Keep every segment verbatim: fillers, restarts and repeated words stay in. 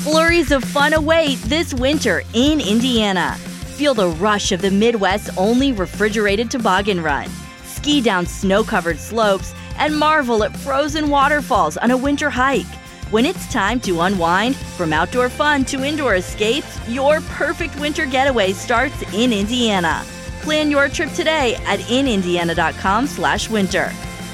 Flurries of fun await this winter in Indiana. Feel the rush of the Midwest's only refrigerated toboggan run. Ski down snow-covered slopes and marvel at frozen waterfalls on a winter hike. When it's time to unwind, from outdoor fun to indoor escapes, your perfect winter getaway starts in Indiana. Plan your trip today at in indiana dot com slash winter.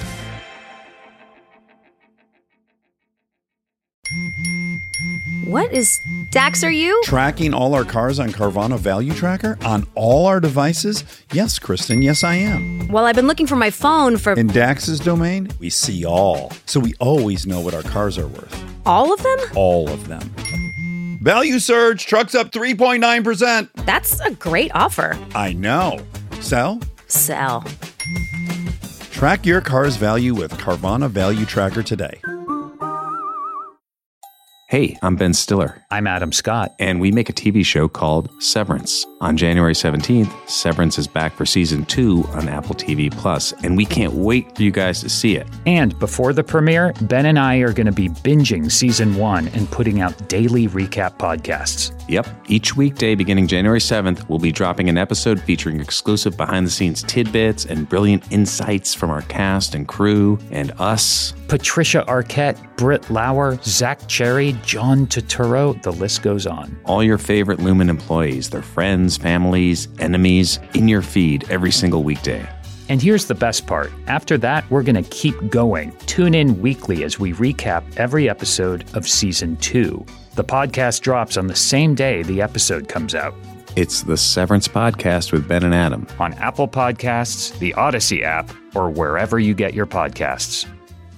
What is Dax, are you? Tracking all our cars on Carvana Value Tracker on all our devices? Yes, Kristen, yes, I am. Well, I've been looking for my phone for... In Dax's domain, we see all. So we always know what our cars are worth. All of them? All of them. Value surge, trucks up three point nine percent. That's a great offer. I know. Sell? Sell. Track your car's value with Carvana Value Tracker today. Hey, I'm Ben Stiller. I'm Adam Scott. And we make a T V show called Severance. On January seventeenth, Severance is back for season two on Apple T V Plus, and we can't wait for you guys to see it. And before the premiere, Ben and I are going to be binging season one and putting out daily recap podcasts. Yep. Each weekday beginning January seventh, we'll be dropping an episode featuring exclusive behind-the-scenes tidbits and brilliant insights from our cast and crew and us. Patricia Arquette, Britt Lauer, Zach Cherry, John Turturro, the list goes on. All your favorite Lumen employees, their friends, families, enemies, in your feed every single weekday. And here's the best part. After that, we're going to keep going. Tune in weekly as we recap every episode of season two. The podcast drops on the same day the episode comes out. It's the Severance Podcast with Ben and Adam. On Apple Podcasts, the Odyssey app, or wherever you get your podcasts.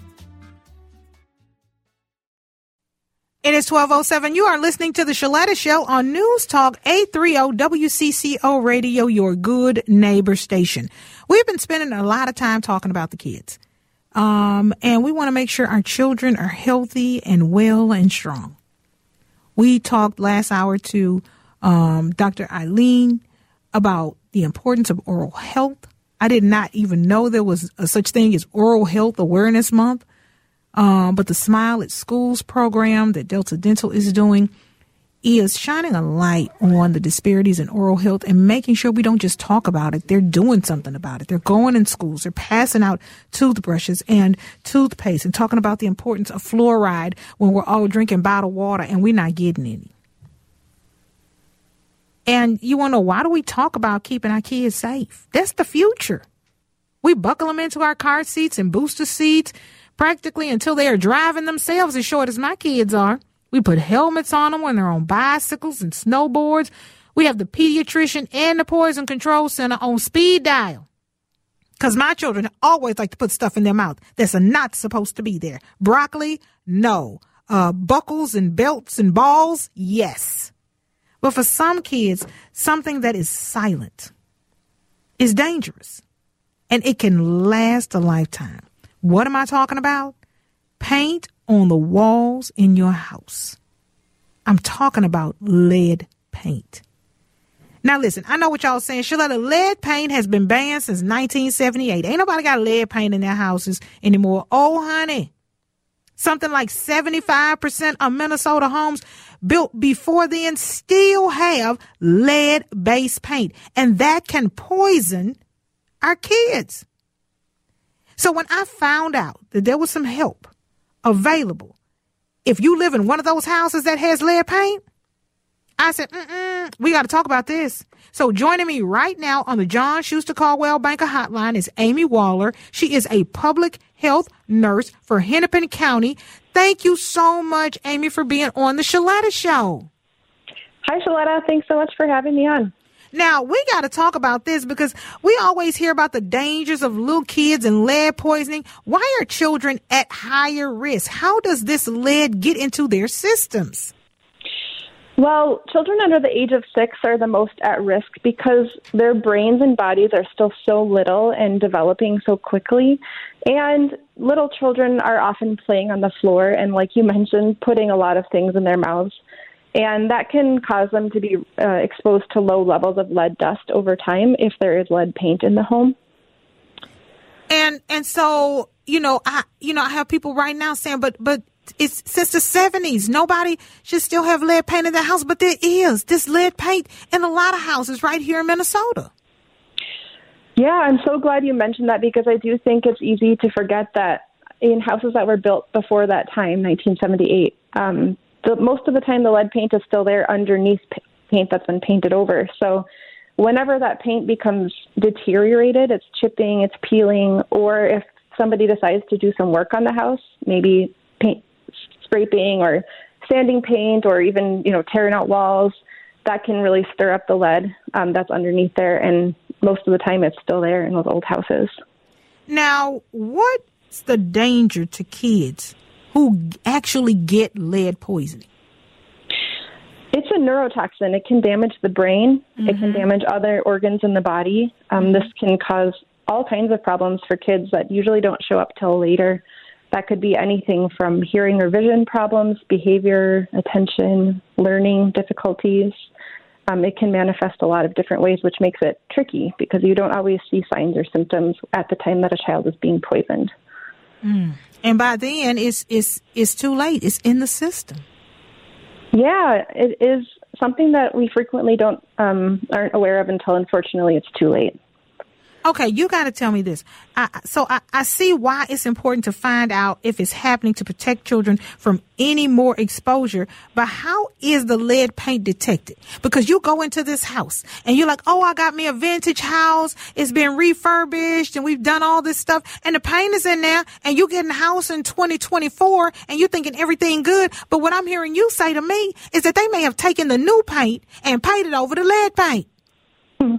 It is twelve oh seven. You are listening to The Shaletta Show on News Talk eight thirty W C C O Radio, your good neighbor station. We've been spending a lot of time talking about the kids. Um, and we want to make sure our children are healthy and well and strong. We talked last hour to um, Doctor Eileen about the importance of oral health. I did not even know there was a such thing as Oral Health Awareness Month. Um, but the Smile at Schools program that Delta Dental is doing is shining a light on the disparities in oral health and making sure we don't just talk about it. They're doing something about it. They're going in schools. They're passing out toothbrushes and toothpaste and talking about the importance of fluoride when we're all drinking bottled water and we're not getting any. And you want to know, why do we talk about keeping our kids safe? That's the future. We buckle them into our car seats and booster seats practically until they are driving themselves as short as my kids are. We put helmets on them when they're on bicycles and snowboards. We have the pediatrician and the poison control center on speed dial. Because my children always like to put stuff in their mouth that's not supposed to be there. Broccoli, no. Uh, buckles and belts and balls, yes. But for some kids, something that is silent is dangerous. And it can last a lifetime. What am I talking about? Paint on the walls in your house. I'm talking about lead paint. Now, listen, I know what y'all saying. Shaletta, lead paint has been banned since nineteen seventy-eight. Ain't nobody got lead paint in their houses anymore. Oh, honey. Something like seventy-five percent of Minnesota homes built before then still have lead-based paint. And that can poison our kids. So when I found out that there was some help available, if you live in one of those houses that has lead paint, I said, mm-mm, we got to talk about this. So joining me right now on the John Schuster Caldwell Banker Hotline is Amy Waller. She is a public health nurse for Hennepin County. Thank you so much, Amy, for being on the Shaletta Show. Hi, Shaletta. Thanks so much for having me on. Now, we got to talk about this because we always hear about the dangers of little kids and lead poisoning. Why are children at higher risk? How does this lead get into their systems? Well, children under the age of six are the most at risk because their brains and bodies are still so little and developing so quickly. And little children are often playing on the floor and, like you mentioned, putting a lot of things in their mouths. And that can cause them to be uh, exposed to low levels of lead dust over time if there is lead paint in the home. And and so, you know, I you know, I have people right now saying, but but it's since the seventies. Nobody should still have lead paint in their house, but there is this lead paint in a lot of houses right here in Minnesota. Yeah, I'm so glad you mentioned that because I do think it's easy to forget that in houses that were built before that time, nineteen seventy-eight, um, the, most of the time the lead paint is still there underneath p- paint that's been painted over. So whenever that paint becomes deteriorated, it's chipping, it's peeling, or if somebody decides to do some work on the house, maybe paint scraping or sanding paint or even, you know, tearing out walls, that can really stir up the lead um, that's underneath there. And most of the time it's still there in those old houses. Now, what's the danger to kids who actually get lead poisoning? It's a neurotoxin. It can damage the brain. Mm-hmm. It can damage other organs in the body. Um, mm-hmm. This can cause all kinds of problems for kids that usually don't show up till later. That could be anything from hearing or vision problems, behavior, attention, learning difficulties. Um, it can manifest a lot of different ways, which makes it tricky because you don't always see signs or symptoms at the time that a child is being poisoned. Mm. And by then, it's, it's, it's too late. It's in the system. Yeah, it is something that we frequently don't um, aren't aware of until, unfortunately, it's too late. Okay, you got to tell me this. I, so I, I see why it's important to find out if it's happening to protect children from any more exposure. But how is the lead paint detected? Because you go into this house and you're like, oh, I got me a vintage house. It's been refurbished and we've done all this stuff. And the paint is in there and you get in the house in twenty twenty-four and you're thinking everything good. But what I'm hearing you say to me is that they may have taken the new paint and painted over the lead paint. Hmm.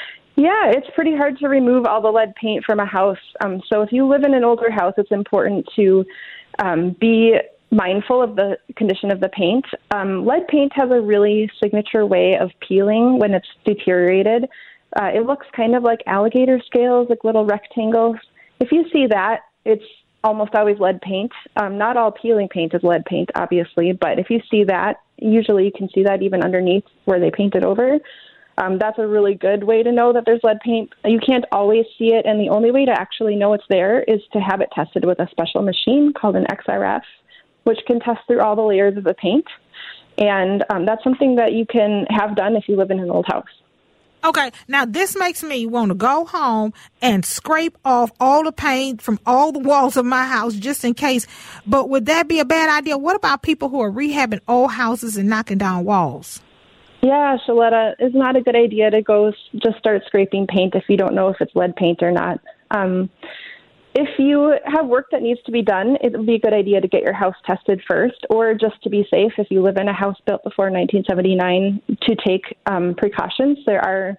Yeah, it's pretty hard to remove all the lead paint from a house. Um, so if you live in an older house, it's important to um, be mindful of the condition of the paint. Um, lead paint has a really signature way of peeling when it's deteriorated. Uh, it looks kind of like alligator scales, like little rectangles. If you see that, it's almost always lead paint. Um, not all peeling paint is lead paint, obviously, but if you see that, usually you can see that even underneath where they painted over. Um, that's a really good way to know that there's lead paint. You can't always see it, and the only way to actually know it's there is to have it tested with a special machine called an X R F, which can test through all the layers of the paint. And um, that's something that you can have done if you live in an old house. Okay, now this makes me want to go home and scrape off all the paint from all the walls of my house just in case. But would that be a bad idea? What about people who are rehabbing old houses and knocking down walls? Yeah, Shaletta, it's not a good idea to go just start scraping paint if you don't know if it's lead paint or not. Um, if you have work that needs to be done, it would be a good idea to get your house tested first, or just to be safe, if you live in a house built before nineteen seventy-nine, to take um, precautions. There are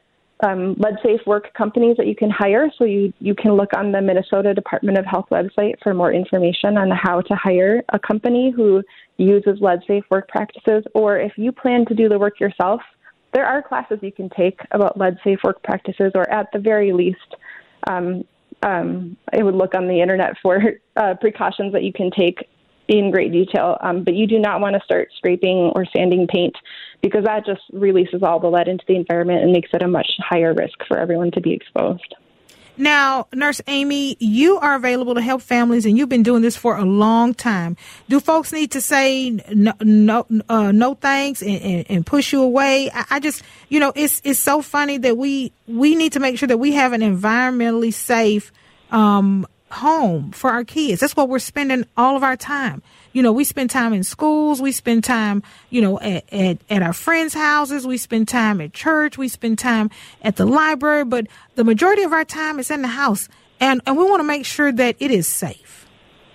um, lead-safe work companies that you can hire, so you, you can look on the Minnesota Department of Health website for more information on how to hire a company who uses lead-safe work practices. Or if you plan to do the work yourself, there are classes you can take about lead-safe work practices, or at the very least, um, um, I would look on the internet for uh, precautions that you can take in great detail. Um, but you do not want to start scraping or sanding paint, because that just releases all the lead into the environment and makes it a much higher risk for everyone to be exposed. Now, Nurse Amy, you are available to help families, and you've been doing this for a long time. Do folks need to say no, no, uh, no thanks and, and, and push you away? I, I just, you know, it's it's so funny that we we need to make sure that we have an environmentally safe um, home for our kids. That's what we're spending all of our time. You know, we spend time in schools. We spend time, you know, at, at, at our friends' houses. We spend time at church. We spend time at the library. But the majority of our time is in the house. And, and we want to make sure that it is safe.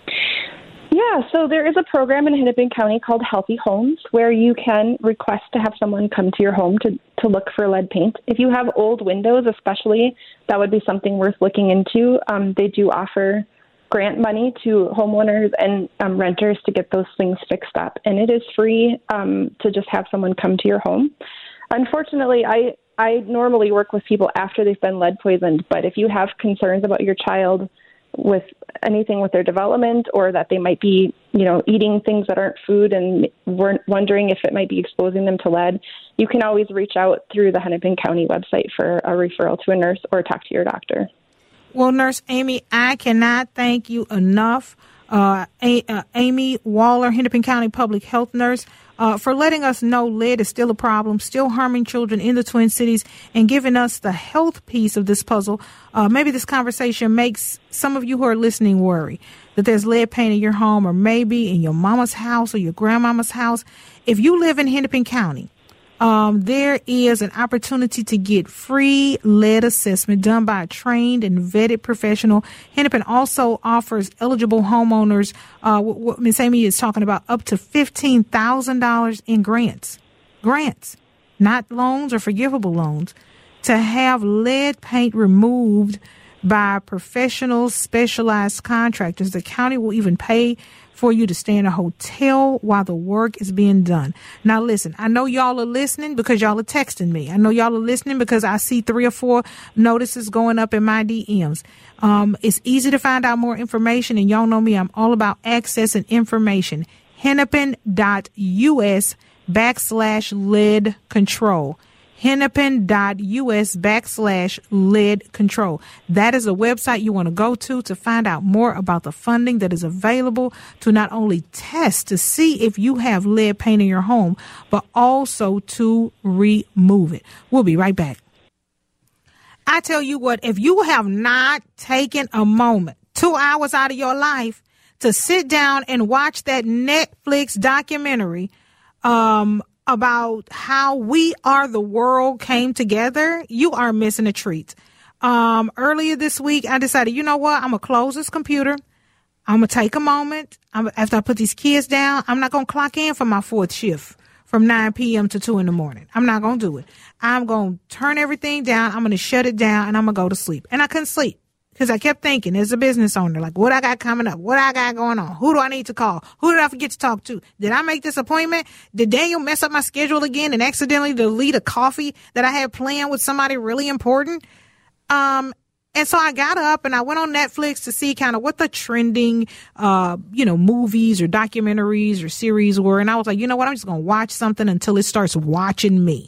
Yeah, so there is a program in Hennepin County called Healthy Homes, where you can request to have someone come to your home to, to look for lead paint. If you have old windows especially, that would be something worth looking into. Um, they do offer grant money to homeowners and um, renters to get those things fixed up. And it is free um, to just have someone come to your home. Unfortunately, I, I normally work with people after they've been lead poisoned, but if you have concerns about your child with anything with their development, or that they might be, you know, eating things that aren't food and weren't wondering if it might be exposing them to lead, you can always reach out through the Hennepin County website for a referral to a nurse or talk to your doctor. Well, Nurse Amy, I cannot thank you enough uh, A- uh, Amy Waller, Hennepin County Public Health Nurse, uh, for letting us know lead is still a problem, still harming children in the Twin Cities, and giving us the health piece of this puzzle. Uh, maybe this conversation makes some of you who are listening worry that there's lead paint in your home, or maybe in your mama's house or your grandmama's house. If you live in Hennepin County, Um, there is an opportunity to get free lead assessment done by a trained and vetted professional. Hennepin also offers eligible homeowners, uh, what Miz Amy is talking about, up to fifteen thousand dollars in grants. Grants, not loans or forgivable loans, to have lead paint removed by professional specialized contractors. The county will even pay for you to stay in a hotel while the work is being done. Now, listen, I know y'all are listening because y'all are texting me. I know y'all are listening because I see three or four notices going up in my D Ms. Um, it's easy to find out more information, and y'all know me. I'm all about access and information. Hennepin.us backslash lead control. Hennepin.us backslash lead control. That is a website you want to go to to find out more about the funding that is available to not only test to see if you have lead paint in your home, but also to remove it. We'll be right back. I tell you what, if you have not taken a moment, two hours out of your life, to sit down and watch that Netflix documentary, um, about how We Are the World came together, you are missing a treat. Um, earlier this week, I decided, you know what? I'm going to close this computer. I'm going to take a moment. I'm, after I put these kids down, I'm not going to clock in for my fourth shift from nine p.m. to two in the morning. I'm not going to do it. I'm going to turn everything down. I'm going to shut it down, and I'm going to go to sleep. And I couldn't sleep. Because I kept thinking, as a business owner, like, what I got coming up? What I got going on? Who do I need to call? Who did I forget to talk to? Did I make this appointment? Did Daniel mess up my schedule again and accidentally delete a coffee that I had planned with somebody really important? Um, and so I got up and I went on Netflix to see kind of what the trending, uh, you know, movies or documentaries or series were. And I was like, you know what? I'm just going to watch something until it starts watching me.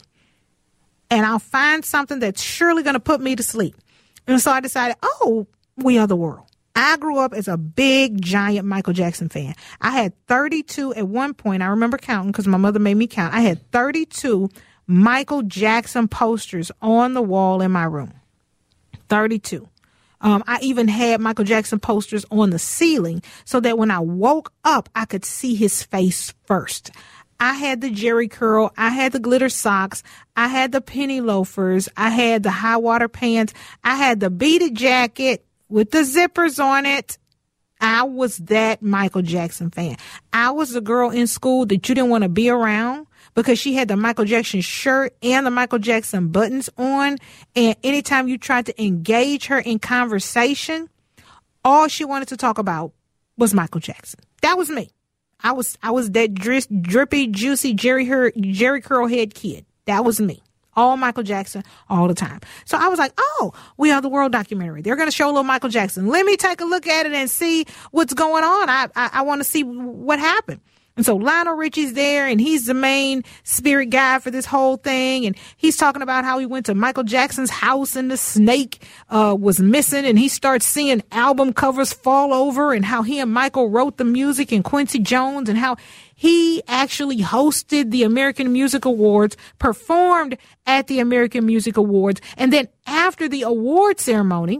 And I'll find something that's surely going to put me to sleep. And so I decided, oh, We Are the World. I grew up as a big, giant Michael Jackson fan. I had thirty-two at one point. I remember counting because my mother made me count. I had thirty-two Michael Jackson posters on the wall in my room. thirty-two. Um, I even had Michael Jackson posters on the ceiling so that when I woke up, I could see his face first. I had the Jerry curl. I had the glitter socks. I had the penny loafers. I had the high water pants. I had the beaded jacket with the zippers on it. I was that Michael Jackson fan. I was the girl in school that you didn't want to be around because she had the Michael Jackson shirt and the Michael Jackson buttons on. And anytime you tried to engage her in conversation, all she wanted to talk about was Michael Jackson. That was me. I was I was that dri- drippy, juicy Jerry her Jerry curl head kid. That was me. All Michael Jackson, all the time. So I was like, oh, We Are the World documentary. They're going to show a little Michael Jackson. Let me take a look at it and see what's going on. I I, I want to see what happened. And so Lionel Richie's there, and he's the main spirit guy for this whole thing. And he's talking about how he went to Michael Jackson's house and the snake uh, was missing. And he starts seeing album covers fall over and how he and Michael wrote the music and Quincy Jones and how he actually hosted the American Music Awards, performed at the American Music Awards. And then after the award ceremony,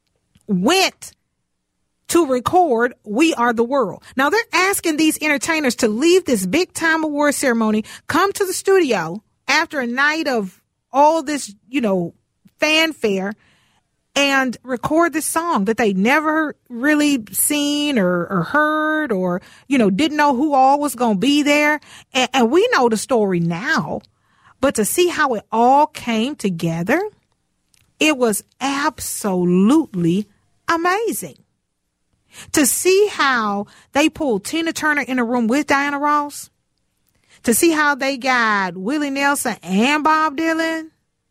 went to record We Are the World. Now they're asking these entertainers to leave this big time award ceremony, come to the studio after a night of all this, you know, fanfare and record this song that they never really seen or, or heard or, you know, didn't know who all was going to be there. And, and we know the story now, but to see how it all came together, it was absolutely amazing. To see how they pulled Tina Turner in a room with Diana Ross, to see how they got Willie Nelson and Bob Dylan,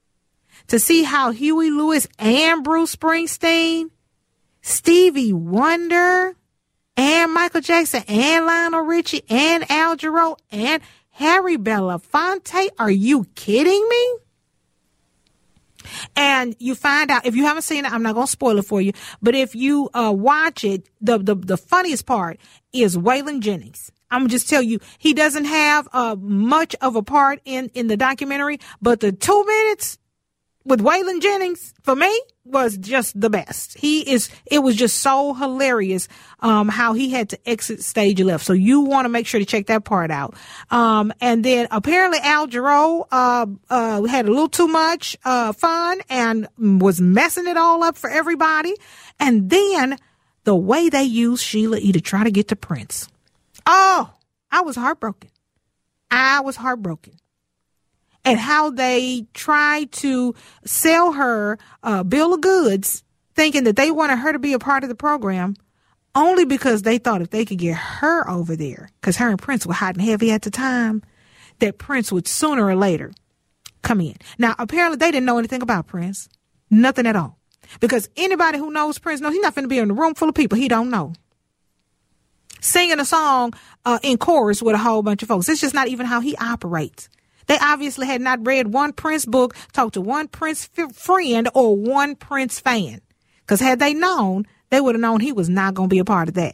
to see how Huey Lewis and Bruce Springsteen, Stevie Wonder, and Michael Jackson, and Lionel Richie, and Al Jarreau, and Harry Belafonte. Are you kidding me? And you find out, if you haven't seen it, I'm not going to spoil it for you, but if you uh, watch it, the, the, the funniest part is Waylon Jennings. I'm going to just tell you, he doesn't have uh, much of a part in, in the documentary, but the two minutes with Waylon Jennings, for me, was just the best. He is, it was just so hilarious, um, how he had to exit stage left. So you want to make sure to check that part out. Um, and then apparently Al Jarreau, uh, uh, had a little too much, uh, fun and was messing it all up for everybody. And then the way they used Sheila E. to try to get to Prince. Oh, I was heartbroken. I was heartbroken. And how they tried to sell her a bill of goods, thinking that they wanted her to be a part of the program, only because they thought if they could get her over there, because her and Prince were hot and heavy at the time, that Prince would sooner or later come in. Now, apparently they didn't know anything about Prince. Nothing at all. Because anybody who knows Prince knows he's not going to be in a room full of people he don't know, singing a song uh, in chorus with a whole bunch of folks. It's just not even how he operates. They obviously had not read one Prince book, talked to one Prince f- friend or one Prince fan. Because had they known, they would have known he was not going to be a part of that.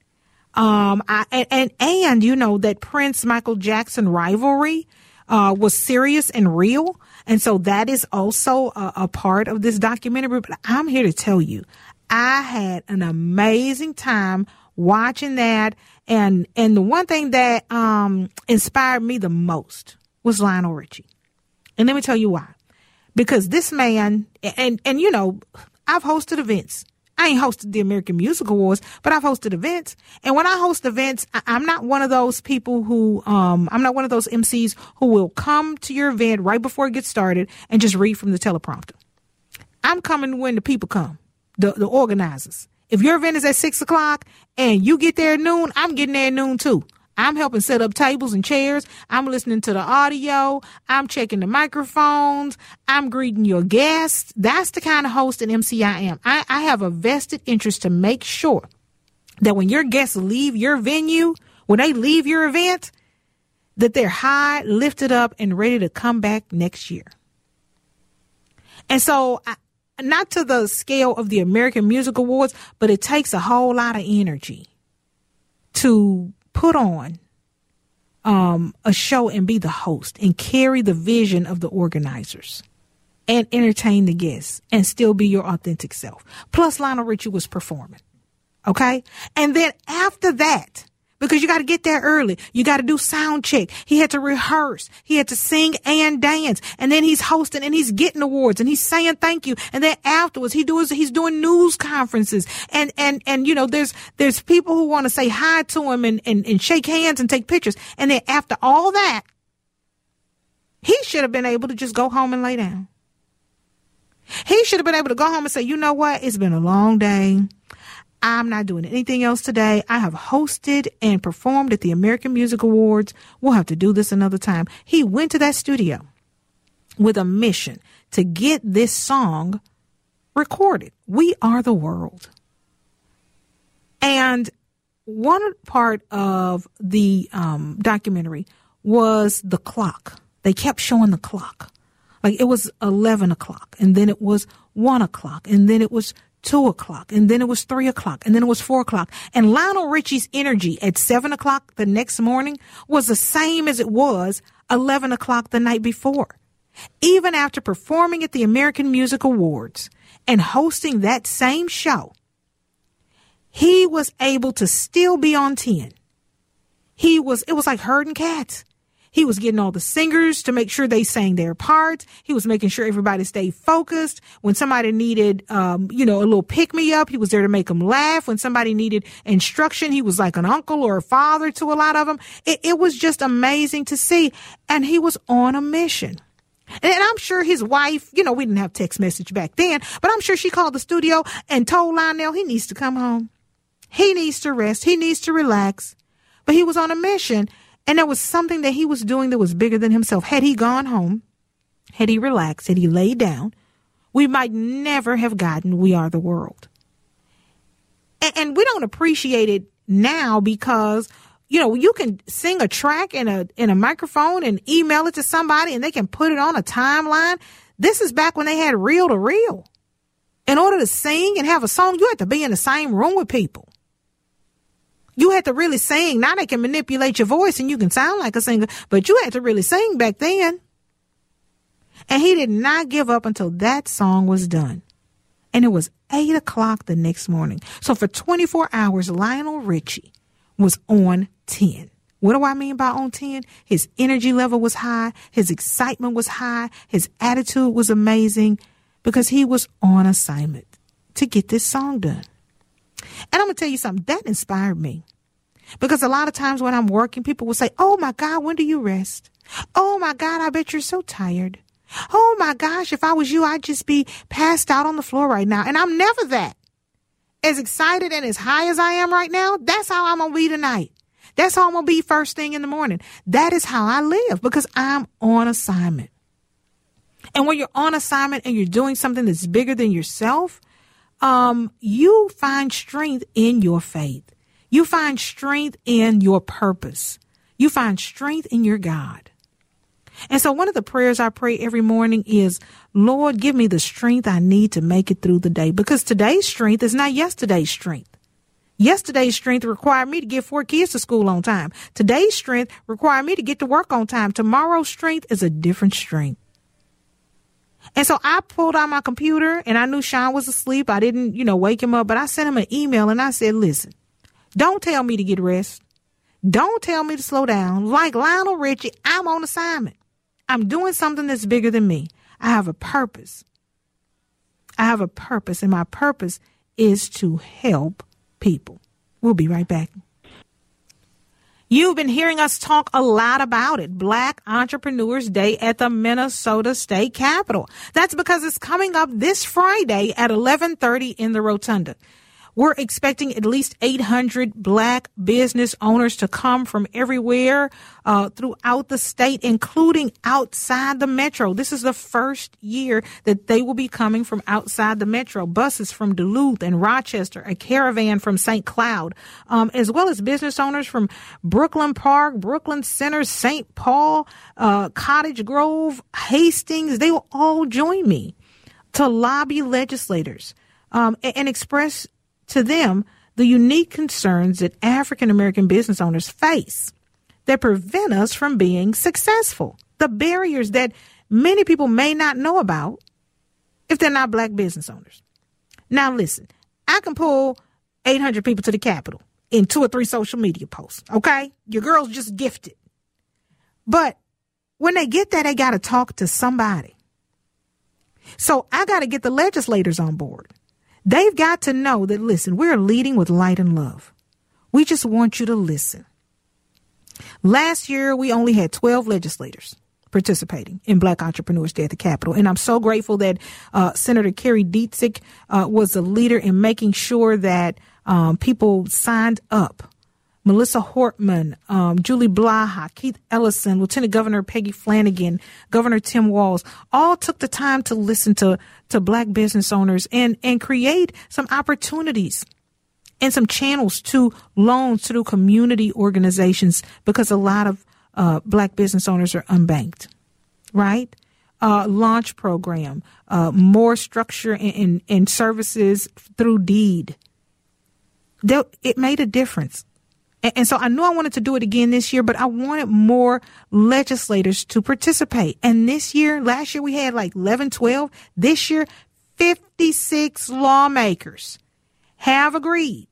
Um, I, and, and, and, you know, that Prince Michael Jackson rivalry uh, was serious and real. And so that is also a, a part of this documentary. But I'm here to tell you, I had an amazing time watching that. And, and the one thing that um, inspired me the most was Lionel Richie. And let me tell you why. Because this man, and, and you know, I've hosted events. I ain't hosted the American Music Awards, but I've hosted events. And when I host events, I, I'm not one of those people who, um, I'm not one of those M Cs who will come to your event right before it gets started and just read from the teleprompter. I'm coming when the people come, the, the organizers. If your event is at six o'clock and you get there at noon, I'm getting there at noon too. I'm helping set up tables and chairs. I'm listening to the audio. I'm checking the microphones. I'm greeting your guests. That's the kind of host and M C I am. I, I have a vested interest to make sure that when your guests leave your venue, when they leave your event, that they're high, lifted up, and ready to come back next year. And so, I, not to the scale of the American Music Awards, but it takes a whole lot of energy to put on um, a show and be the host and carry the vision of the organizers and entertain the guests and still be your authentic self. Plus, Lionel Richie was performing. Okay. And then after that, because you got to get there early, you got to do sound check. He had to rehearse. He had to sing and dance. And then he's hosting and he's getting awards and he's saying thank you. And then afterwards, he does, he's doing news conferences. And, and, and, you know, there's, there's people who want to say hi to him and, and, and shake hands and take pictures. And then after all that, he should have been able to just go home and lay down. He should have been able to go home and say, you know what? It's been a long day. I'm not doing anything else today. I have hosted and performed at the American Music Awards. We'll have to do this another time. He went to that studio with a mission to get this song recorded. We Are the World. And one part of the um, documentary was the clock. They kept showing the clock. Like it was eleven o'clock, and then it was one o'clock, and then it was two o'clock, and then it was three o'clock, and then it was four o'clock. And Lionel Richie's energy at seven o'clock the next morning was the same as it was eleven o'clock the night before. Even after performing at the American Music Awards and hosting that same show, he was able to still be on ten. He was, it was like herding cats. He was getting all the singers to make sure they sang their parts. He was making sure everybody stayed focused. When somebody needed, um, you know, a little pick-me-up, he was there to make them laugh. When somebody needed instruction, he was like an uncle or a father to a lot of them. It, it was just amazing to see. And he was on a mission. And, and I'm sure his wife, you know, we didn't have text message back then, but I'm sure she called the studio and told Lionel he needs to come home. He needs to rest. He needs to relax. But he was on a mission. And there was something that he was doing that was bigger than himself. Had he gone home, had he relaxed, had he laid down, we might never have gotten We Are the World. And, and we don't appreciate it now because, you know, you can sing a track in a in a microphone and email it to somebody and they can put it on a timeline. This is back when they had reel to reel. In order to sing and have a song, you had to be in the same room with people. You had to really sing. Now they can manipulate your voice and you can sound like a singer, but you had to really sing back then. And he did not give up until that song was done. And it was eight o'clock the next morning. So for twenty-four hours, Lionel Richie was on ten. What do I mean by on ten? His energy level was high. His excitement was high. His attitude was amazing because he was on assignment to get this song done. And I'm going to tell you something that inspired me, because a lot of times when I'm working, people will say, oh my God, when do you rest? Oh my God, I bet you're so tired. Oh my gosh, if I was you, I'd just be passed out on the floor right now. And I'm never that. As excited and as high as I am right now, that's how I'm going to be tonight. That's how I'm going to be first thing in the morning. That is how I live, because I'm on assignment. And when you're on assignment and you're doing something that's bigger than yourself, um, you find strength in your faith. You find strength in your purpose. You find strength in your God. And so one of the prayers I pray every morning is, Lord, give me the strength I need to make it through the day, because today's strength is not yesterday's strength. Yesterday's strength required me to get four kids to school on time. Today's strength required me to get to work on time. Tomorrow's strength is a different strength. And so I pulled out my computer and I knew Sean was asleep. I didn't, you know, wake him up, but I sent him an email and I said, listen, don't tell me to get rest. Don't tell me to slow down. Like Lionel Richie, I'm on assignment. I'm doing something that's bigger than me. I have a purpose. I have a purpose, and my purpose is to help people. We'll be right back. You've been hearing us talk a lot about it. Black Entrepreneurs Day at the Minnesota State Capitol. That's because it's coming up this Friday at eleven thirty in the Rotunda. We're expecting at least eight hundred black business owners to come from everywhere uh, throughout the state, including outside the metro. This is the first year that they will be coming from outside the metro. Buses from Duluth and Rochester, a caravan from Saint Cloud, um, as well as business owners from Brooklyn Park, Brooklyn Center, Saint Paul, uh, Cottage Grove, Hastings. They will all join me to lobby legislators um, and, and express to them the unique concerns that African American business owners face that prevent us from being successful. The barriers that many people may not know about if they're not black business owners. Now, listen, I can pull eight hundred people to the Capitol in two or three social media posts. Okay. Your girl's just gifted. But when they get there, they got to talk to somebody. So I got to get the legislators on board. They've got to know that, listen, we're leading with light and love. We just want you to listen. Last year, we only had twelve legislators participating in Black Entrepreneurs Day at the Capitol. And I'm so grateful that uh, Senator Kerry Dietzig uh, was a leader in making sure that um, people signed up. Melissa Hortman, um, Julie Blaha, Keith Ellison, Lieutenant Governor Peggy Flanagan, Governor Tim Walz, all took the time to listen to, to black business owners and, and create some opportunities and some channels to loans through community organizations, because a lot of uh, black business owners are unbanked, right? Uh, launch program, uh, more structure and, and services through deed. That, it made a difference. And so I knew I wanted to do it again this year, but I wanted more legislators to participate. And this year, last year we had like eleven, twelve. This year, fifty-six lawmakers have agreed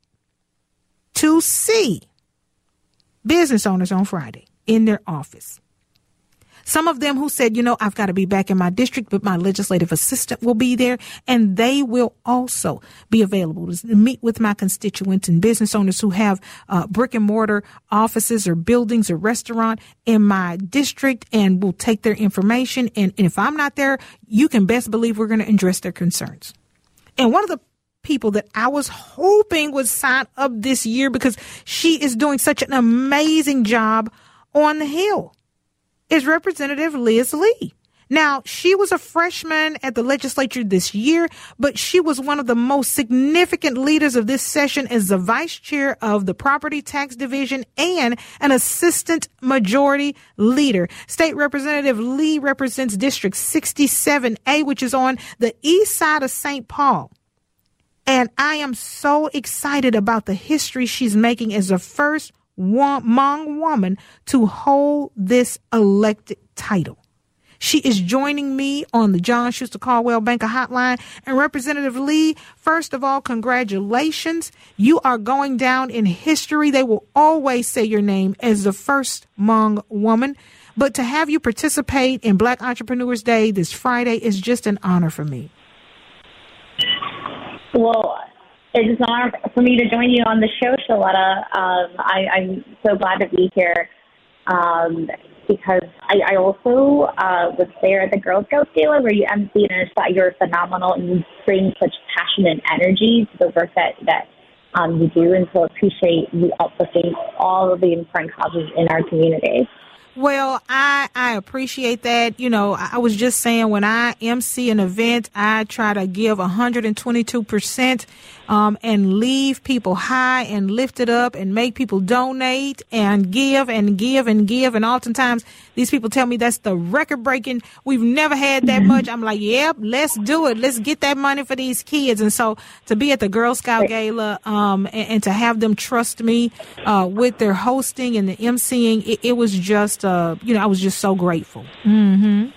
to see business owners on Friday in their office. Some of them who said, you know, I've got to be back in my district, but my legislative assistant will be there, and they will also be available to meet with my constituents and business owners who have uh, brick and mortar offices or buildings or restaurant in my district, and will take their information. And, and if I'm not there, you can best believe we're going to address their concerns. And one of the people that I was hoping would sign up this year, because she is doing such an amazing job on the Hill, is Representative Liz Lee. Now, she was a freshman at the legislature this year, but she was one of the most significant leaders of this session as the vice chair of the Property Tax Division and an assistant majority leader. State Representative Lee represents District sixty-seven A, which is on the east side of Saint Paul. And I am so excited about the history she's making as the first Hmong woman to hold this elected title. She is joining me on the John Schuster Caldwell Banker Hotline. And Representative Lee, first of all, congratulations. You are going down in history. They will always say your name as the first Hmong woman. But to have you participate in Black Entrepreneurs Day this Friday is just an honor for me. Well, it's an honor for me to join you on the show, Shaletta. Um, I, I'm so glad to be here. Um, because I, I also uh, was there at the Girl Scouts Gala where you emceed, and I thought you were phenomenal, and you bring such passion and energy to the work that, that um, you do, and so appreciate you uplifting all of the important causes in our community. Well, I, I appreciate that. You know, I was just saying when I emcee an event, I try to give one hundred twenty-two percent um, and leave people high and lifted up and make people donate and give and give and give. And oftentimes these people tell me that's the record breaking. We've never had that much. I'm like, yep, let's do it. Let's get that money for these kids. And so to be at the Girl Scout Gala um, and, and to have them trust me uh, with their hosting and the emceeing, it, it was just Uh, you know, I was just so grateful. Mm-hmm.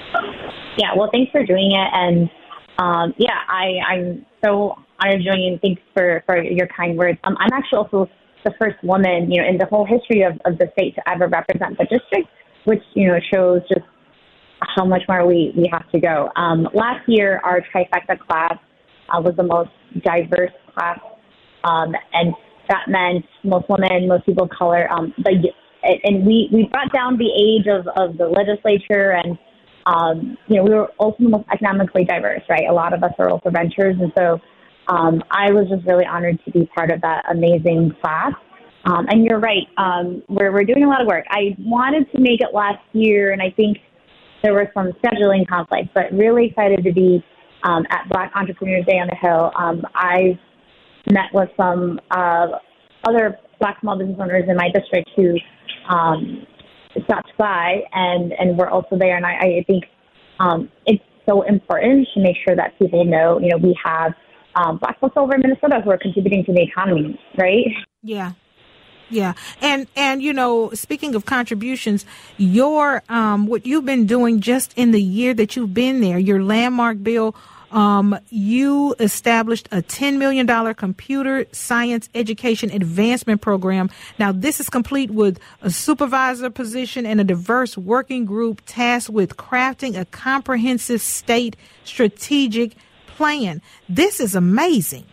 Yeah, well, thanks for doing it. And, um, yeah, I, I'm so honored to join you, and thanks for, for your kind words. Um, I'm actually also the first woman, you know, in the whole history of, of the state to ever represent the district, which, you know, shows just how much more we, we have to go. Um, last year, our trifecta class uh, was the most diverse class, um, and that meant most women, most people of color, um, the And we, we brought down the age of, of the legislature, and, um, you know, we were also the most economically diverse, right? A lot of us are also renters. And so um, I was just really honored to be part of that amazing class. Um, and you're right, um, we're, we're doing a lot of work. I wanted to make it last year, and I think there were some scheduling conflicts, but really excited to be um, at Black Entrepreneurs Day on the Hill. Um, I've met with some uh, other Black small business owners in my district who um, stopped by, and, and we're also there. And I, I think um, it's so important to make sure that people know, you know, we have um, Black folks over in Minnesota who are contributing to the economy, right? Yeah. Yeah. And, and, you know, speaking of contributions, your, um, what you've been doing just in the year that you've been there, your landmark bill, um, you established a ten million dollars computer science education advancement program. Now, this is complete with a supervisor position and a diverse working group tasked with crafting a comprehensive state strategic plan. This is amazing.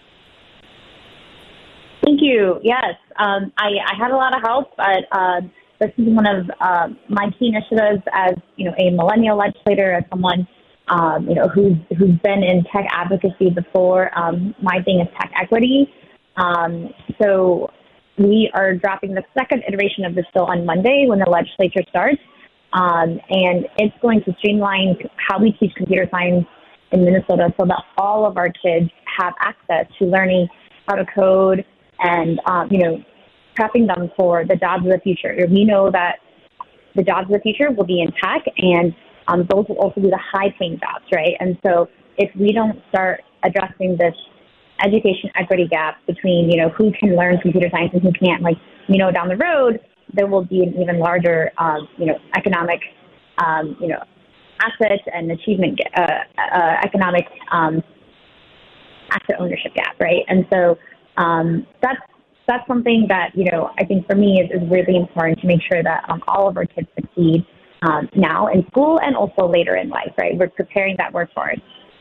Thank you. Yes, um, I, I had a lot of help, but uh, this is one of uh, my key initiatives as, you know, a millennial legislator, as someone, um, you know, who's who's been in tech advocacy before. Um, my thing is tech equity. Um, so we are dropping the second iteration of this bill on Monday when the legislature starts, um, and it's going to streamline how we teach computer science in Minnesota so that all of our kids have access to learning how to code, and, um, you know, prepping them for the jobs of the future. We know that the jobs of the future will be in tech, and um, those will also be the high-paying jobs, right? And so if we don't start addressing this education equity gap between, you know, who can learn computer science and who can't, like, you know, down the road, there will be an even larger, um, you know, economic, um, you know, asset and achievement, uh, uh, economic um, asset ownership gap, right? And so Um, that's that's something that, you know, I think for me is, is really important to make sure that um, all of our kids succeed um, now in school and also later in life, right? We're preparing that workforce.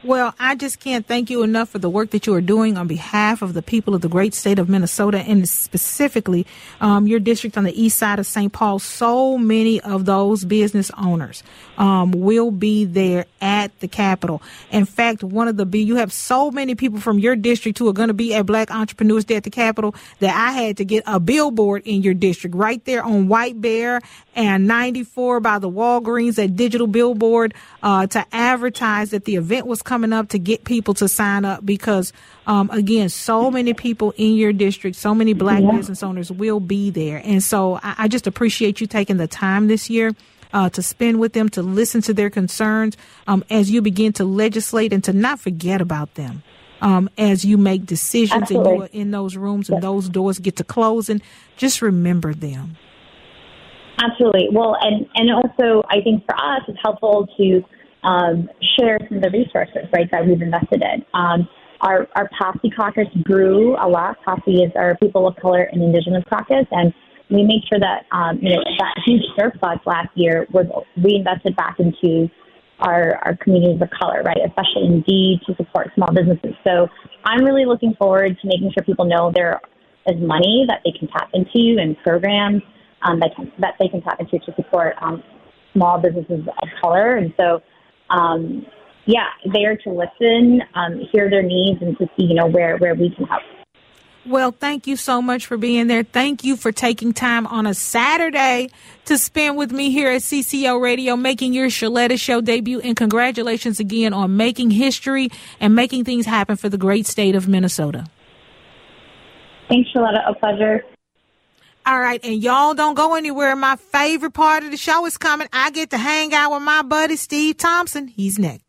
Well, I just can't thank you enough for the work that you are doing on behalf of the people of the great state of Minnesota, and specifically um, your district on the east side of Saint Paul. So many of those business owners um, will be there at the Capitol. In fact, one of the you have so many people from your district who are going to be at Black Entrepreneurs Day at the Capitol that I had to get a billboard in your district right there on White Bear and ninety-four by the Walgreens, that digital billboard uh, to advertise that the event was coming up, to get people to sign up, because um, again, so many people in your district, so many Black yeah. business owners will be there. And so I, I just appreciate you taking the time this year uh, to spend with them, to listen to their concerns um, as you begin to legislate, and to not forget about them. Um, as you make decisions Absolutely. and you are in those rooms and yes. those doors get to closing, just remember them. Absolutely. Well, and, and also I think for us it's helpful to um, share some of the resources, right, that we've invested in. Um, our, our Posse Caucus grew a lot. Posse is our People of Color and Indigenous Caucus, and we made sure that, um, you know, that huge surplus last year was reinvested back into our, our communities of color, right, especially in Indeed to support small businesses. So I'm really looking forward to making sure people know there is money that they can tap into and programs Um, that, can, that they can tap into to support um, small businesses of color. And so, um, yeah, there to listen, um, hear their needs, and to see, you know, where, where we can help. Well, thank you so much for being there. Thank you for taking time on a Saturday to spend with me here at C C O Radio, making your Shaletta Show debut. And congratulations again on making history and making things happen for the great state of Minnesota. Thanks, Shaletta. A pleasure. All right, and y'all don't go anywhere. My favorite part of the show is coming. I get to hang out with my buddy, Steve Thompson. He's next.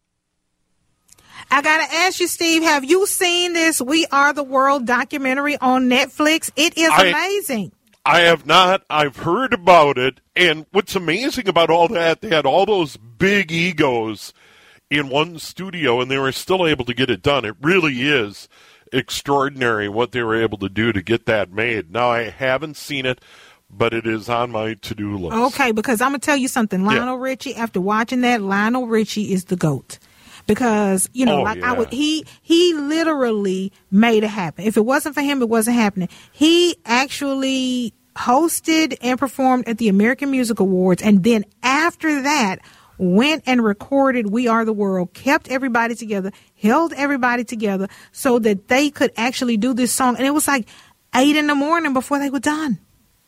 I got to ask you, Steve, have you seen this We Are the World documentary on Netflix? It is I, amazing. I have not. I've heard about it. And what's amazing about all that, they had all those big egos in one studio, and they were still able to get it done. It really is extraordinary what they were able to do to get that made. Now, I haven't seen it, but it is on my to-do list. Okay, because I'm going to tell you something. Lionel yeah. Richie, after watching that, Lionel Richie is the GOAT. Because, you know, oh, like yeah. I would, he, he literally made it happen. If it wasn't for him, it wasn't happening. He actually hosted and performed at the American Music Awards. And then after that, went and recorded We Are the World, kept everybody together, held everybody together so that they could actually do this song. And it was like eight in the morning before they were done.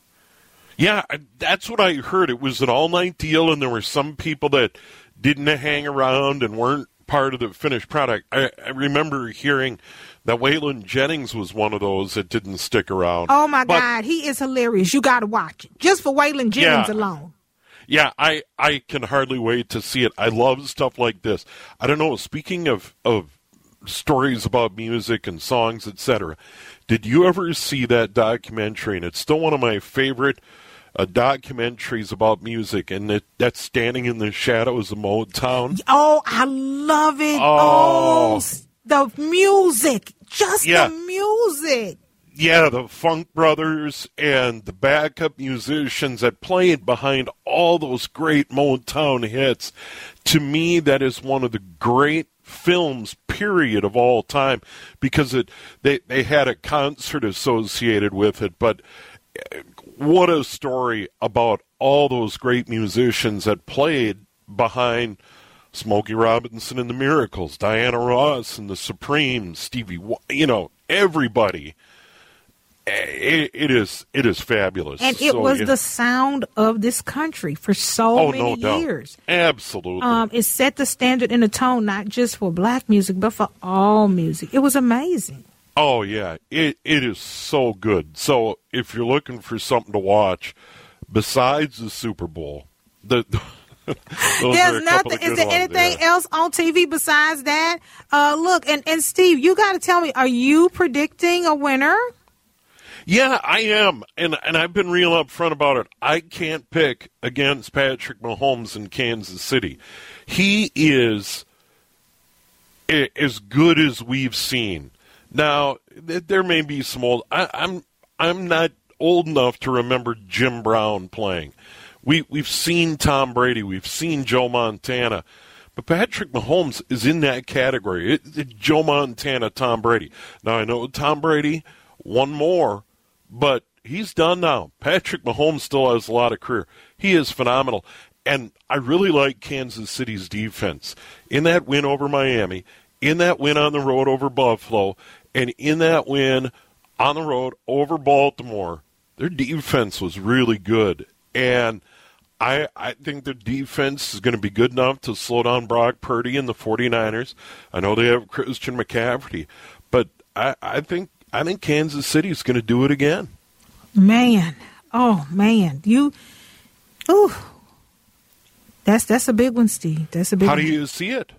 Yeah, that's what I heard. It was an all-night deal, and there were some people that didn't hang around and weren't part of the finished product. I, I remember hearing that Waylon Jennings was one of those that didn't stick around. Oh, my but, God. He is hilarious. You got to watch it. Just for Waylon Jennings yeah. alone. Yeah, I, I can hardly wait to see it. I love stuff like this. I don't know, speaking of, of stories about music and songs, et cetera, did you ever see that documentary? And it's still one of my favorite uh, documentaries about music, and it, that's Standing in the Shadows of Motown. Oh, I love it. Oh, oh the music. Just yeah. the music. Yeah, the Funk Brothers and the backup musicians that played behind all those great Motown hits. To me, that is one of the great films, period, of all time, because it they, they had a concert associated with it. But what a story about all those great musicians that played behind Smokey Robinson and the Miracles, Diana Ross and the Supremes, Stevie, you know, everybody. It, it is it is fabulous. And it so, was yeah. the sound of this country for so oh, many no years. Doubt. Absolutely. Um, it set the standard and the tone, not just for black music, but for all music. It was amazing. Oh, yeah. It It is so good. So if you're looking for something to watch, besides the Super Bowl, the there's nothing. Is there anything else on T V besides that? Uh, look, and, and Steve, you got to tell me, are you predicting a winner? Yeah, I am, and and I've been real upfront about it. I can't pick against Patrick Mahomes in Kansas City. He is as good as we've seen. Now, there may be some old. I, I'm I'm not old enough to remember Jim Brown playing. We we've seen Tom Brady, we've seen Joe Montana, But Patrick Mahomes is in that category. It, it, Joe Montana, Tom Brady. Now, I know Tom Brady won more, but he's done now. Patrick Mahomes still has a lot of career. He is phenomenal. And I really like Kansas City's defense. In that win over Miami, in that win on the road over Buffalo, and in that win on the road over Baltimore, their defense was really good. And I, I think their defense is going to be good enough to slow down Brock Purdy and the 49ers. I know they have Christian McCaffrey, but I, I think I think Kansas City is going to do it again. Man, oh man, you, ooh, that's that's a big one, Steve. That's a big. How one. do you see it?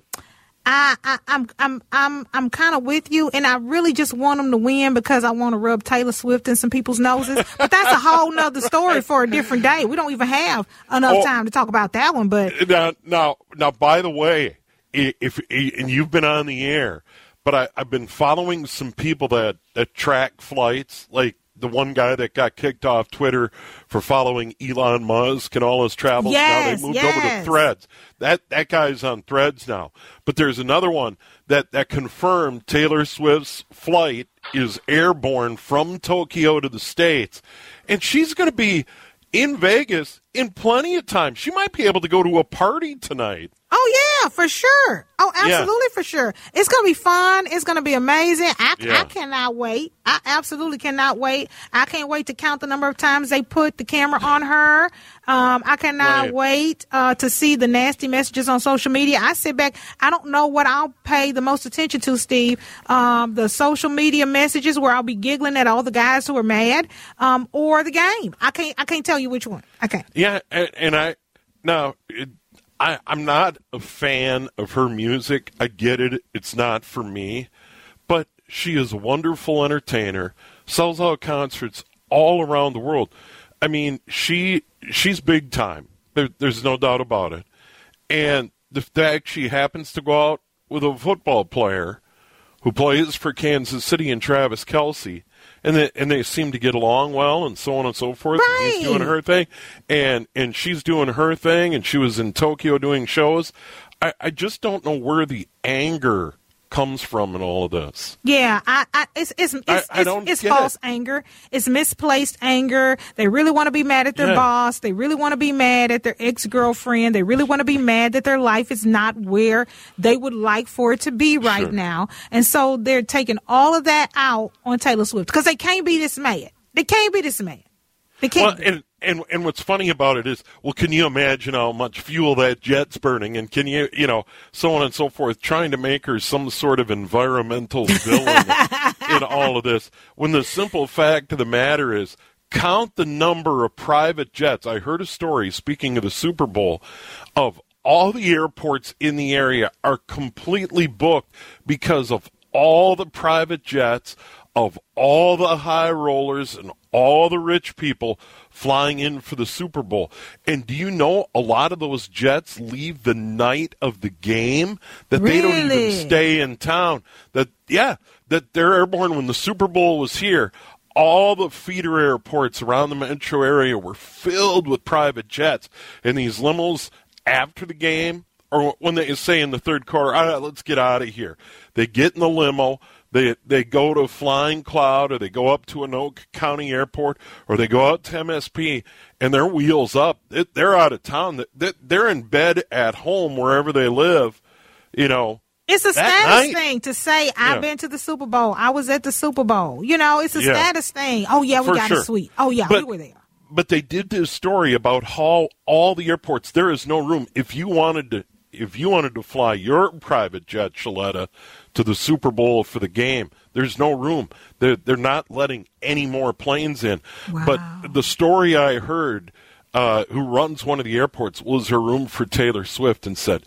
I, I, I'm I'm I'm I'm kind of with you, and I really just want them to win because I want to rub Taylor Swift in some people's noses. But that's a whole nother story right. for a different day. We don't even have enough oh, time to talk about that one. But now, now, now, by the way, if and you've been on the air, but I, I've been following some people that that track flights, like the one guy that got kicked off Twitter for following Elon Musk and all his travels. Yes, now they moved yes. over to Threads. That that guy's on Threads now. But there's another one that, that confirmed Taylor Swift's flight is airborne from Tokyo to the States. And she's going to be in Vegas in plenty of time. She might be able to go to a party tonight. Oh, yeah, for sure. Oh, absolutely, yeah. for sure. It's going to be fun. It's going to be amazing. I, yeah. I cannot wait. I absolutely cannot wait. I can't wait to count the number of times they put the camera on her. Um, I cannot right. wait uh, to see the nasty messages on social media. I sit back. I don't know what I'll pay the most attention to, Steve. Um, the social media messages where I'll be giggling at all the guys who are mad, um, or the game. I can't. I can't tell you which one. I can't. Yeah, and, and I now. It, I, I'm not a fan of her music. I get it. It's not for me. But she is a wonderful entertainer, sells out concerts all around the world. I mean, she she's big time. There, there's no doubt about it. And the fact she happens to go out with a football player who plays for Kansas City and Travis Kelce, and they, and they seem to get along well and so on and so forth. Right. And he's doing her thing, and, and she's doing her thing, and she was in Tokyo doing shows. I, I just don't know where the anger comes from in all of this. Yeah, I, I it's it's it's, I, I it's, don't it's get false it. anger. It's misplaced anger. They really want to be mad at their Yeah. boss. They really want to be mad at their ex-girlfriend. They really want to be mad that their life is not where they would like for it to be right Sure. now. And so they're taking all of that out on Taylor Swift because they can't be this mad. They can't be this mad. They can't. Well, be. and, and and what's funny about it is, well, can you imagine how much fuel that jet's burning, and can you, you know, so on and so forth, trying to make her some sort of environmental villain in all of this, when the simple fact of the matter is, count the number of private jets. I heard a story, speaking of the Super Bowl, of all the airports in the area are completely booked because of all the private jets, of all the high rollers and all the rich people flying in for the Super Bowl. And do you know a lot of those jets leave the night of the game, that Really? they don't even stay in town? That yeah, that they're airborne when the Super Bowl was here. All the feeder airports around the metro area were filled with private jets, and these limos after the game, or when they say in the third quarter, all right, let's get out of here. They get in the limo. They they go to Flying Cloud, or they go up to Anoka County Airport, or they go out to M S P, and they're wheels up. They're out of town. They're in bed at home wherever they live. You know, It's a that status night, thing to say, I've Yeah. been to the Super Bowl. I was at the Super Bowl. You know, it's a Yeah. status thing. Oh, yeah, we For got sure. a suite. Oh, yeah, But- we were there. But they did this story about how all the airports, there is no room. If you wanted to, if you wanted to fly your private jet, Shaletta, to the Super Bowl for the game, there's no room. They're, they're not letting any more planes in. Wow. But the story I heard, uh, who runs one of the airports, was her room for Taylor Swift, and said,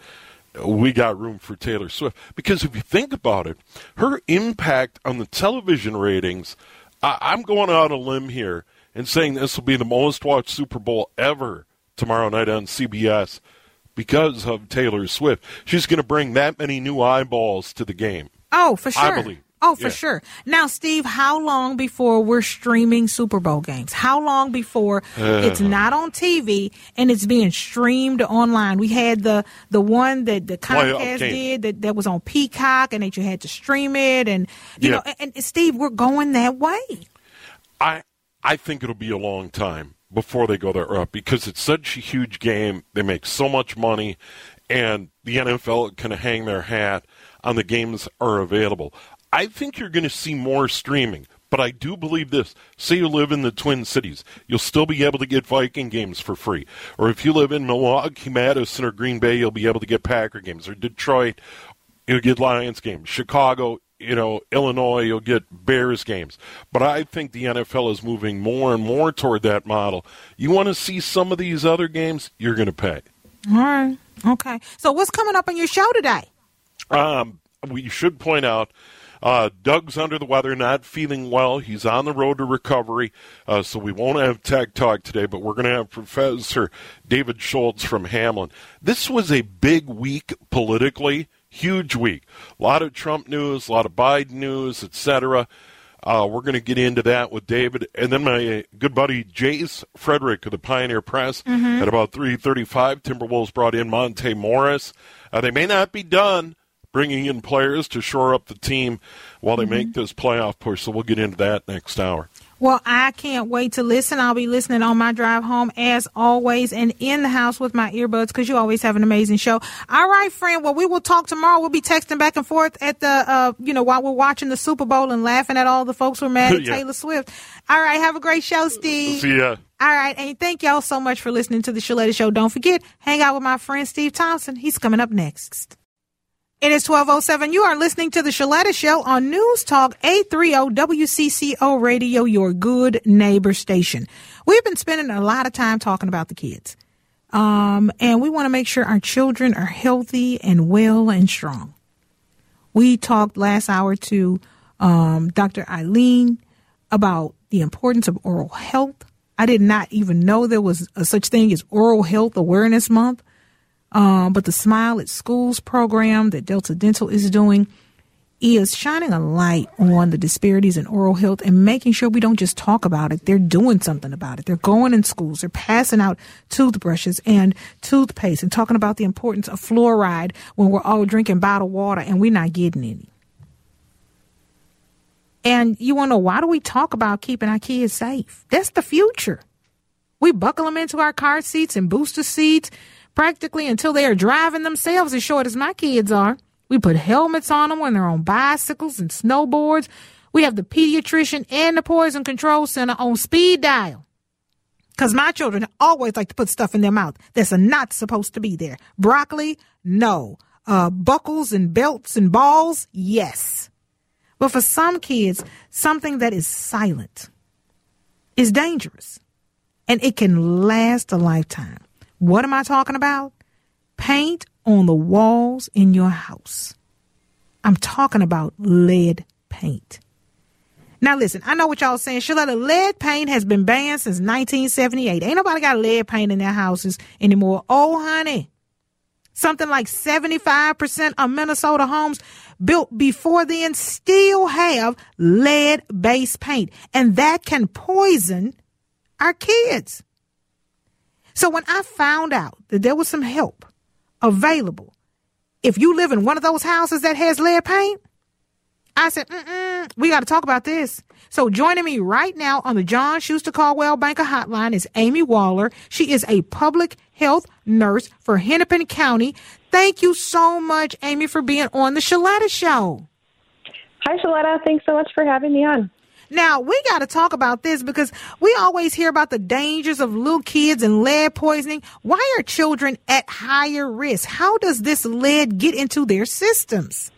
we got room for Taylor Swift. Because if you think about it, her impact on the television ratings, I, I'm going out on a limb here and saying this will be the most watched Super Bowl ever tomorrow night on C B S because of Taylor Swift. She's going to bring that many new eyeballs to the game. Oh, for sure. I believe. Oh, for Yeah. sure. Now, Steve, how long before we're streaming Super Bowl games? How long before it's not on T V and it's being streamed online? We had the the one that the Comcast Playoff game. did that, that was on Peacock and that you had to stream it. And, you Yeah. know, and, and Steve, we're going that way. I I think it'll be a long time before they go that route because it's such a huge game. They make so much money, and the N F L can hang their hat on the games are available. I think you're going to see more streaming, but I do believe this. Say you live in the Twin Cities, you'll still be able to get Viking games for free. Or if you live in Milwaukee, Madison, or Green Bay, you'll be able to get Packer games. Or Detroit, you'll get Lions games. Chicago, you know, Illinois, you'll get Bears games. But I think the N F L is moving more and more toward that model. You want to see some of these other games, you're going to pay. All right. Okay. So what's coming up on your show today? Um, we should point out uh, Doug's under the weather, not feeling well. He's on the road to recovery, uh, so we won't have Tech Talk today, but we're going to have Professor David Schultz from Hamlin. This was a big week politically, huge week. A lot of Trump news, a lot of Biden news, et cetera. Uh, we're going to get into that with David. And then my good buddy Jace Frederick of the Pioneer Press Mm-hmm. at about three thirty-five. Timberwolves brought in Monte Morris. Uh, they may not be done bringing in players to shore up the team while they Mm-hmm. make this playoff push. So we'll get into that next hour. Well, I can't wait to listen. I'll be listening on my drive home as always and in the house with my earbuds because you always have an amazing show. All right, friend. Well, we will talk tomorrow. We'll be texting back and forth at the, uh, you know, while we're watching the Super Bowl and laughing at all the folks who are mad at Yeah. Taylor Swift. All right. Have a great show, Steve. See ya. All right. And thank y'all so much for listening to the Shaletta Show. Don't forget, hang out with my friend Steve Thompson. He's coming up next. It is twelve oh seven. You are listening to the Shaletta Show on News Talk eight thirty W C C O Radio, your good neighbor station. We've been spending a lot of time talking about the kids. Um, and we want to make sure our children are healthy and well and strong. We talked last hour to um, Doctor Eileen about the importance of oral health. I did not even know there was a such thing as Oral Health Awareness Month. Um, but the Smile at Schools program that Delta Dental is doing is shining a light on the disparities in oral health and making sure we don't just talk about it. They're doing something about it. They're going in schools. They're passing out toothbrushes and toothpaste and talking about the importance of fluoride when we're all drinking bottled water and we're not getting any. And you want to know, why do we talk about keeping our kids safe? That's the future. We buckle them into our car seats and booster seats practically until they are driving themselves, as short as my kids are. We put helmets on them when they're on bicycles and snowboards. We have the pediatrician and the poison control center on speed dial. Because my children always like to put stuff in their mouth that's not supposed to be there. Broccoli, no. Uh, buckles and belts and balls, yes. But for some kids, something that is silent is dangerous. And it can last a lifetime. What am I talking about? Paint on the walls in your house. I'm talking about lead paint. Now, listen, I know what y'all are saying. Shaletta, lead paint has been banned since nineteen seventy-eight. Ain't nobody got lead paint in their houses anymore. Oh, honey. Something like seventy-five percent of Minnesota homes built before then still have lead-based paint. And that can poison our kids. So when I found out that there was some help available, if you live in one of those houses that has lead paint, I said, mm-mm, we got to talk about this. So joining me right now on the John Schuster Caldwell Banker Hotline is Amy Waller. She is a public health nurse for Hennepin County. Thank you so much, Amy, for being on the Shaletta Show. Hi, Shaletta. Thanks so much for having me on. Now, we got to talk about this because we always hear about the dangers of little kids and lead poisoning. Why are children at higher risk? How does this lead get into their systems?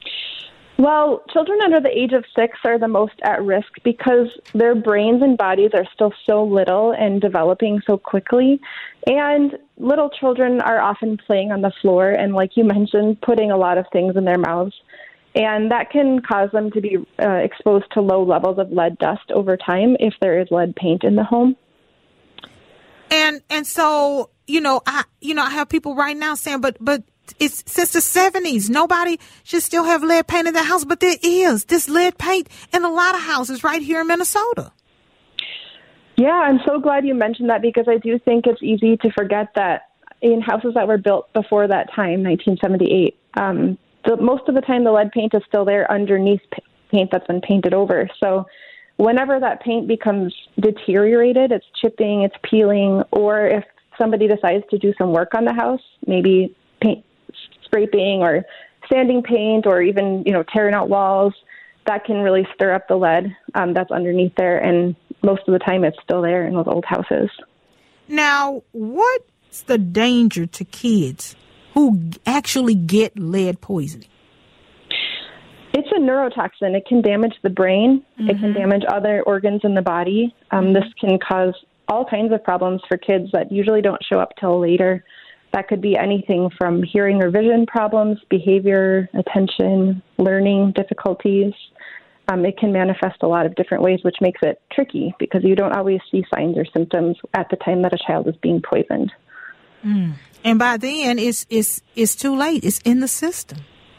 Well, children under the age of six are the most at risk because their brains and bodies are still so little and developing so quickly. And little children are often playing on the floor and, like you mentioned, putting a lot of things in their mouths. And that can cause them to be uh, exposed to low levels of lead dust over time if there is lead paint in the home. And and so, you know, I you know, I have people right now saying, but but it's since the seventies. Nobody should still have lead paint in their house, but there is this lead paint in a lot of houses right here in Minnesota. Yeah, I'm so glad you mentioned that because I do think it's easy to forget that in houses that were built before that time, nineteen seventy-eight, um, the, most of the time the lead paint is still there underneath p- paint that's been painted over. So whenever that paint becomes deteriorated, it's chipping, it's peeling, or if somebody decides to do some work on the house, maybe paint scraping or sanding paint or even, you know, tearing out walls, that can really stir up the lead um, that's underneath there. And most of the time it's still there in those old houses. Now, what's the danger to kids who actually get lead poisoning? It's a neurotoxin. It can damage the brain. Mm-hmm. It can damage other organs in the body. Um, this can cause all kinds of problems for kids that usually don't show up till later. That could be anything from hearing or vision problems, behavior, attention, learning difficulties. Um, it can manifest a lot of different ways, which makes it tricky because you don't always see signs or symptoms at the time that a child is being poisoned. Mm. And by then, it's, it's, it's too late. It's in the system.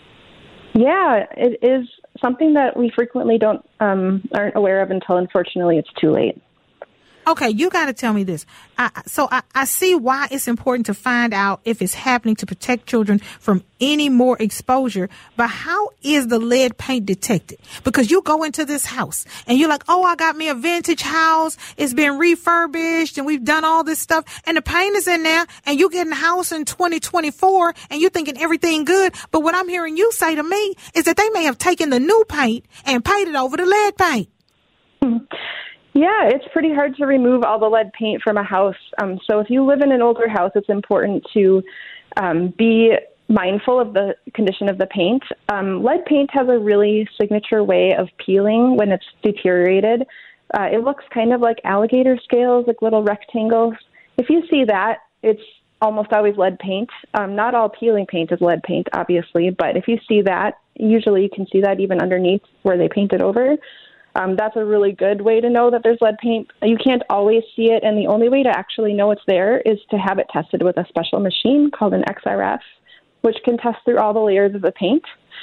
Yeah, it is something that we frequently don't um, aren't aware of until, unfortunately, it's too late. Okay, you got to tell me this. I, so I, I see why it's important to find out if it's happening to protect children from any more exposure. But how is the lead paint detected? Because you go into this house and you're like, oh, I got me a vintage house. It's been refurbished and we've done all this stuff. And the paint is in there and you get in the house in twenty twenty-four and you're thinking everything good. But what I'm hearing you say to me is that they may have taken the new paint and painted over the lead paint. Mm-hmm. Yeah, it's pretty hard to remove all the lead paint from a house. Um, so if you live in an older house, it's important to um, be mindful of the condition of the paint. Um, lead paint has a really signature way of peeling when it's deteriorated. Uh, it looks kind of like alligator scales, like little rectangles. If you see that, it's almost always lead paint. Um, not all peeling paint is lead paint, obviously, but if you see that, usually you can see that even underneath where they painted over. Um, that's a really good way to know that there's lead paint. You can't always see it, and the only way to actually know it's there is to have it tested with a special machine called an X R F, which can test through all the layers of the paint.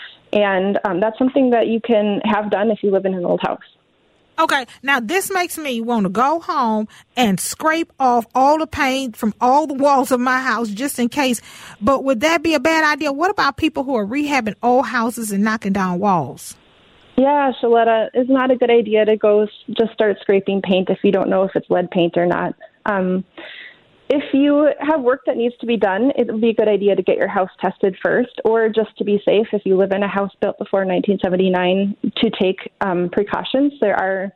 And um, that's something that you can have done if you live in an old house. Okay, now this makes me want to go home and scrape off all the paint from all the walls of my house just in case. But would that be a bad idea? What about people who are rehabbing old houses and knocking down walls? Yeah, Shaletta, it's not a good idea to go just start scraping paint if you don't know if it's lead paint or not. Um, if you have work that needs to be done, it would be a good idea to get your house tested first, or just to be safe, if you live in a house built before nineteen seventy-nine, to take um, precautions. There are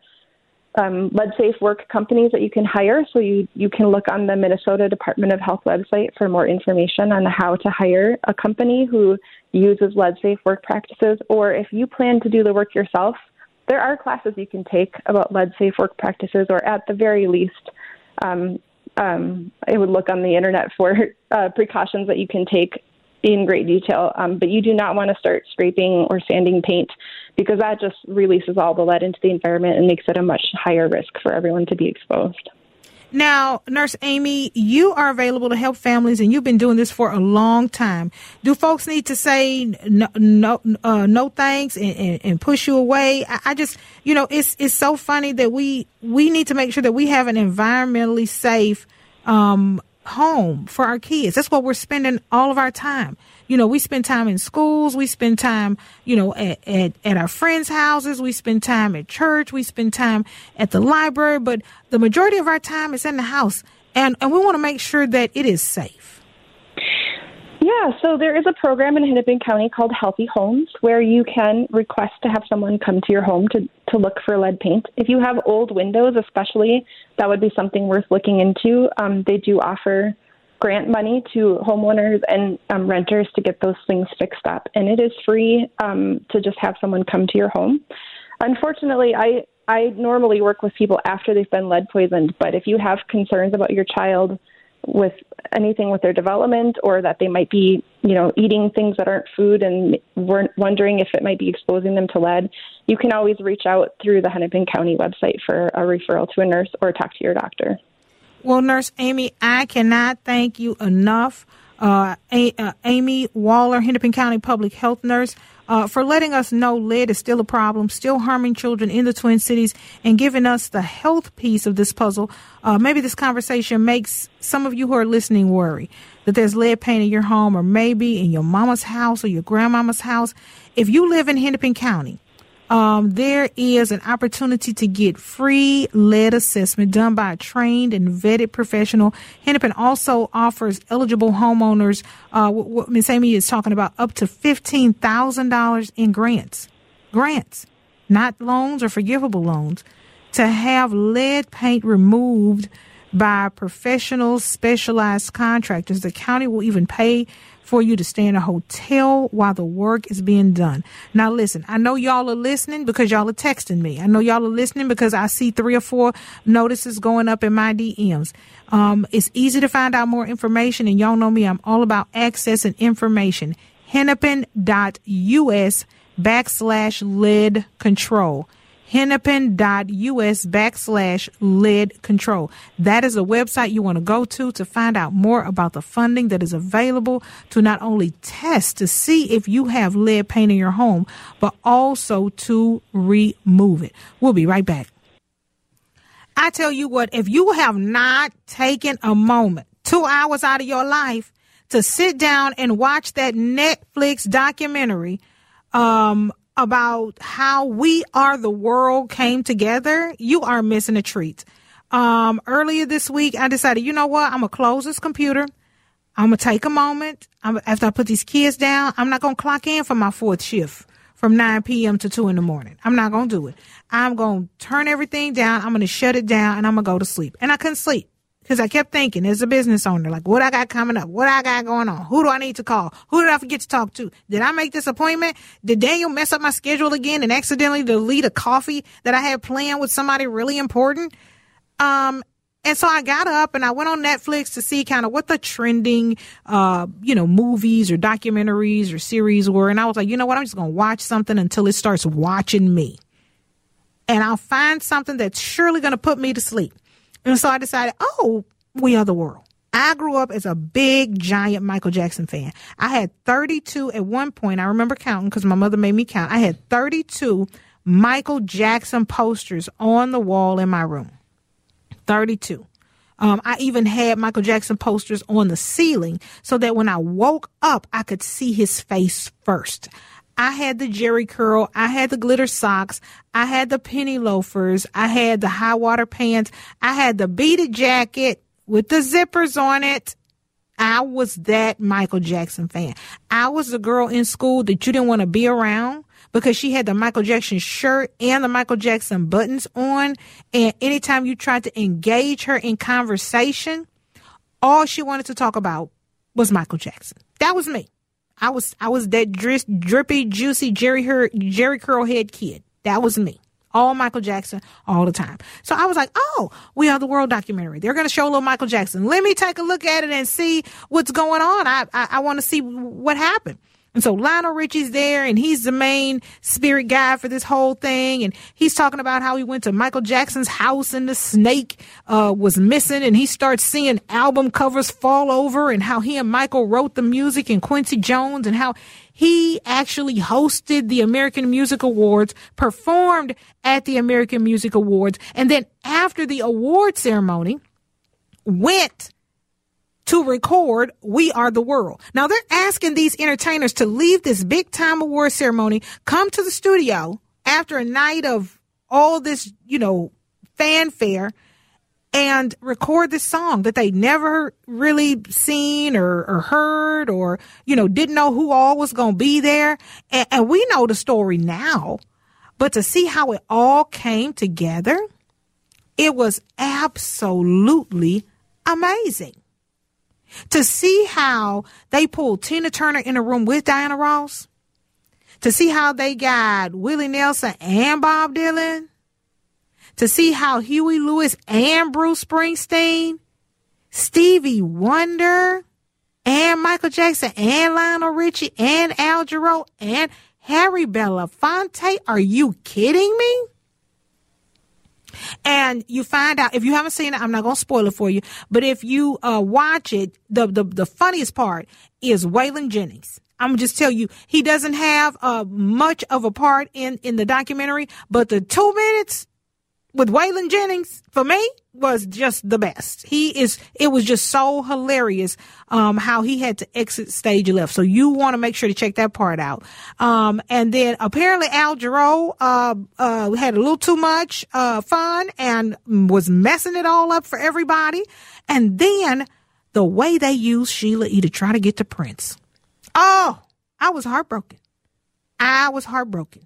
um, lead-safe work companies that you can hire, so you, you can look on the Minnesota Department of Health website for more information on how to hire a company who uses lead-safe work practices. Or if you plan to do the work yourself, there are classes you can take about lead-safe work practices, or at the very least, um, um, I would look on the internet for uh, precautions that you can take in great detail. Um, but you do not want to start scraping or sanding paint, because that just releases all the lead into the environment and makes it a much higher risk for everyone to be exposed. Now, Nurse Amy, you are available to help families, and you've been doing this for a long time. Do folks need to say no, no, uh, no thanks and, and, and push you away? I, I just, you know, it's it's so funny that we we need to make sure that we have an environmentally safe um, home for our kids. That's what we're spending all of our time. You know, we spend time in schools. We spend time, you know, at, at, at our friends' houses. We spend time at church. We spend time at the library. But the majority of our time is in the house. And, and we want to make sure that it is safe. Yeah, so there is a program in Hennepin County called Healthy Homes, where you can request to have someone come to your home to, to look for lead paint. If you have old windows especially, that would be something worth looking into. Um, they do offer grant money to homeowners and um, renters to get those things fixed up. And it is free um, to just have someone come to your home. Unfortunately, I, I normally work with people after they've been lead poisoned, but if you have concerns about your child with anything with their development, or that they might be, you know, eating things that aren't food and weren't wondering if it might be exposing them to lead, you can always reach out through the Hennepin County website for a referral to a nurse or talk to your doctor. Well, Nurse Amy, I cannot thank you enough. Uh, A- uh, Amy Waller, Hennepin County Public Health Nurse, uh, for letting us know lead is still a problem, still harming children in the Twin Cities, and giving us the health piece of this puzzle. Uh, maybe this conversation makes some of you who are listening worry that there's lead paint in your home, or maybe in your mama's house or your grandmama's house. If you live in Hennepin County, Um, there is an opportunity to get free lead assessment done by a trained and vetted professional. Hennepin also offers eligible homeowners, uh, what Miz Amy is talking about, up to fifteen thousand dollars in grants. Grants, not loans or forgivable loans, to have lead paint removed by professional specialized contractors. The county will even pay for you to stay in a hotel while the work is being done. Now, listen, I know y'all are listening because y'all are texting me. I know y'all are listening because I see three or four notices going up in my D Ms. Um, it's easy to find out more information, and y'all know me. I'm all about access and information. Hennepin.us backslash lead control. Hennepin.us backslash lead control. That is a website you want to go to to find out more about the funding that is available to not only test to see if you have lead paint in your home, but also to remove it. We'll be right back. I tell you what, if you have not taken a moment, two hours out of your life, to sit down and watch that Netflix documentary, um, about how We Are the World came together, you are missing a treat. Um, earlier this week, I decided, you know what? I'm going to close this computer. I'm going to take a moment. I'm, after I put these kids down, I'm not going to clock in for my fourth shift from nine p.m. to two in the morning. I'm not going to do it. I'm going to turn everything down. I'm going to shut it down, and I'm going to go to sleep. And I couldn't sleep. Because I kept thinking, as a business owner, like, what I got coming up? What I got going on? Who do I need to call? Who did I forget to talk to? Did I make this appointment? Did Daniel mess up my schedule again and accidentally delete a coffee that I had planned with somebody really important? Um, and so I got up and I went on Netflix to see kind of what the trending, uh, you know, movies or documentaries or series were. And I was like, you know what? I'm just going to watch something until it starts watching me. And I'll find something that's surely going to put me to sleep. And so I decided, oh, We Are the World. I grew up as a big, giant Michael Jackson fan. I had thirty-two at one point. I remember counting because my mother made me count. I had thirty-two Michael Jackson posters on the wall in my room. thirty-two. Um, I even had Michael Jackson posters on the ceiling so that when I woke up, I could see his face first. I had the Jerry curl. I had the glitter socks. I had the penny loafers. I had the high water pants. I had the beaded jacket with the zippers on it. I was that Michael Jackson fan. I was the girl in school that you didn't want to be around because she had the Michael Jackson shirt and the Michael Jackson buttons on. And anytime you tried to engage her in conversation, all she wanted to talk about was Michael Jackson. That was me. I was I was that dri- drippy, juicy Jerry her Jerry curl head kid. That was me. All Michael Jackson, all the time. So I was like, oh, We Are the World documentary. They're going to show a little Michael Jackson. Let me take a look at it and see what's going on. I I, I want to see what happened. And so Lionel Richie's there, and he's the main spirit guy for this whole thing. And he's talking about how he went to Michael Jackson's house and the snake uh, was missing. And he starts seeing album covers fall over and how he and Michael wrote the music and Quincy Jones and how he actually hosted the American Music Awards, performed at the American Music Awards. And then after the award ceremony, went to record We Are the World. Now they're asking these entertainers to leave this big time award ceremony, come to the studio after a night of all this, you know, fanfare and record this song that they never really seen or, or heard or, you know, didn't know who all was going to be there. And, and we know the story now, but to see how it all came together, it was absolutely amazing. To see how they pulled Tina Turner in a room with Diana Ross. To see how they got Willie Nelson and Bob Dylan. To see how Huey Lewis and Bruce Springsteen, Stevie Wonder, and Michael Jackson, and Lionel Richie, and Al Jarreau, and Harry Belafonte. Are you kidding me? And you find out, if you haven't seen it, I'm not going to spoil it for you, but if you uh, watch it, the, the, the funniest part is Waylon Jennings. I'm going to just tell you, he doesn't have uh, much of a part in, in the documentary, but the two minutes with Waylon Jennings, for me, was just the best. He is, it was just so hilarious, um, how he had to exit stage left. So you want to make sure to check that part out. Um, and then apparently Al Jarreau, uh, uh, had a little too much, uh, fun and was messing it all up for everybody. And then the way they used Sheila E. to try to get to Prince. Oh, I was heartbroken. I was heartbroken.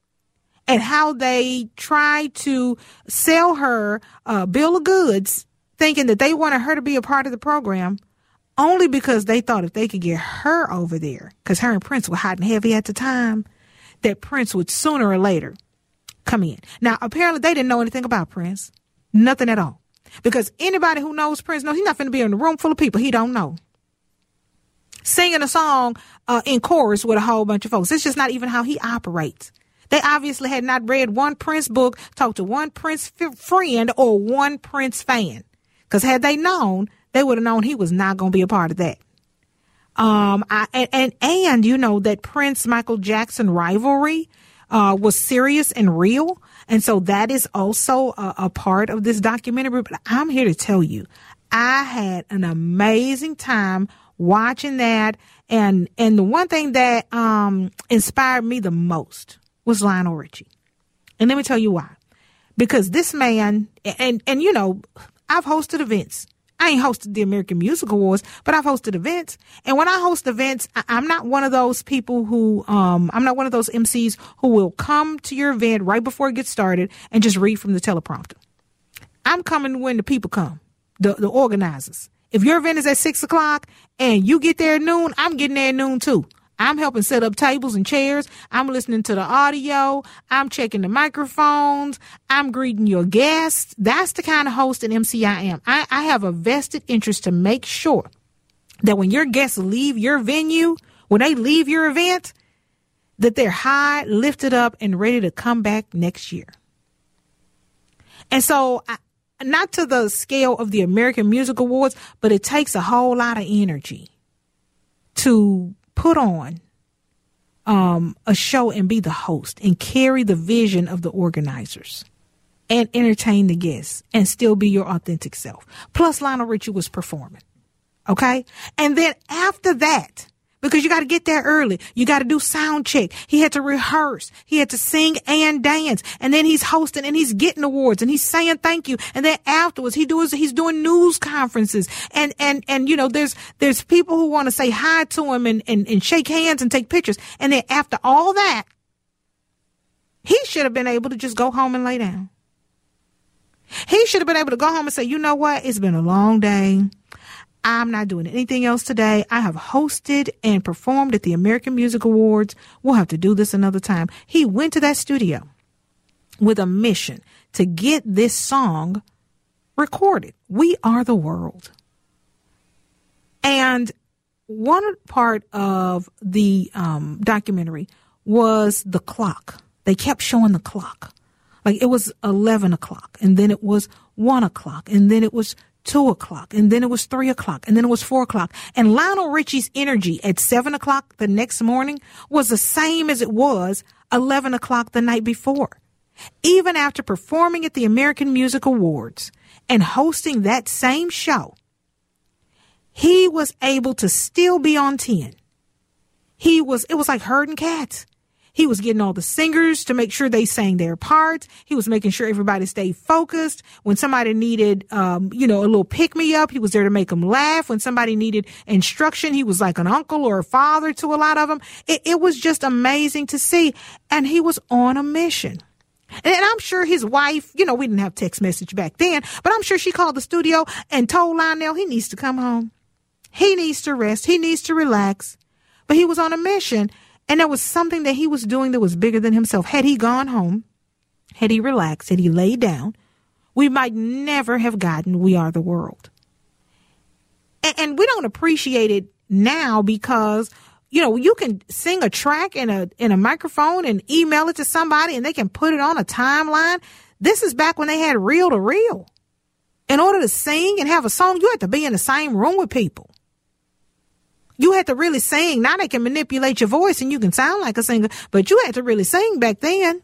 And how they tried to sell her a bill of goods, thinking that they wanted her to be a part of the program, only because they thought if they could get her over there, because her and Prince were hot and heavy at the time, that Prince would sooner or later come in. Now, apparently they didn't know anything about Prince. Nothing at all. Because anybody who knows Prince knows he's not going to be in a room full of people he don't know, singing a song uh, in chorus with a whole bunch of folks. It's just not even how he operates. They obviously had not read one Prince book, talked to one Prince f- friend, or one Prince fan. Because had they known, they would have known he was not going to be a part of that. Um, I, and, and, and, you know, that Prince-Michael Jackson rivalry uh, was serious and real. And so that is also a, a part of this documentary. But I'm here to tell you, I had an amazing time watching that. And, and the one thing that um, inspired me the most was Lionel Richie. And let me tell you why. Because this man, and, and you know, I've hosted events. I ain't hosted the American Music Awards, but I've hosted events. And when I host events, I, I'm not one of those people who, um, I'm not one of those M Cs who will come to your event right before it gets started and just read from the teleprompter. I'm coming when the people come, the, the organizers. If your event is at six o'clock and you get there at noon, I'm getting there at noon too. I'm helping set up tables and chairs. I'm listening to the audio. I'm checking the microphones. I'm greeting your guests. That's the kind of host and M C I am. I, I have a vested interest to make sure that when your guests leave your venue, when they leave your event, that they're high, lifted up, and ready to come back next year. And so, I, not to the scale of the American Music Awards, but it takes a whole lot of energy to put on um, a show and be the host and carry the vision of the organizers and entertain the guests and still be your authentic self. Plus, Lionel Richie was performing. Okay. And then after that, because you got to get there early, you got to do sound check. He had to rehearse. He had to sing and dance. And then he's hosting and he's getting awards and he's saying thank you. And then afterwards, he does, he's doing news conferences. And, and, and, you know, there's, there's people who want to say hi to him and, and, and shake hands and take pictures. And then after all that, he should have been able to just go home and lay down. He should have been able to go home and say, you know what? It's been a long day. I'm not doing anything else today. I have hosted and performed at the American Music Awards. We'll have to do this another time. He went to that studio with a mission to get this song recorded. We Are the World. And one part of the um, documentary was the clock. They kept showing the clock. Like it was eleven o'clock, and then it was one o'clock, and then it was two o'clock, and then it was three o'clock, and then it was four o'clock. And Lionel Richie's energy at seven o'clock the next morning was the same as it was eleven o'clock the night before. Even after performing at the American Music Awards and hosting that same show, he was able to still be on ten. He was, it was like herding cats. He was getting all the singers to make sure they sang their parts. He was making sure everybody stayed focused. When somebody needed, um, you know, a little pick-me-up, he was there to make them laugh. When somebody needed instruction, he was like an uncle or a father to a lot of them. It, it was just amazing to see. And he was on a mission. And, and I'm sure his wife, you know, we didn't have text message back then, but I'm sure she called the studio and told Lionel he needs to come home. He needs to rest. He needs to relax. But he was on a mission. And there was something that he was doing that was bigger than himself. Had he gone home, had he relaxed, had he laid down, we might never have gotten We Are the World. And, and we don't appreciate it now because, you know, you can sing a track in a in a microphone and email it to somebody and they can put it on a timeline. This is back when they had reel to reel. In order to sing and have a song, you had to be in the same room with people. You had to really sing. Now they can manipulate your voice and you can sound like a singer, but you had to really sing back then.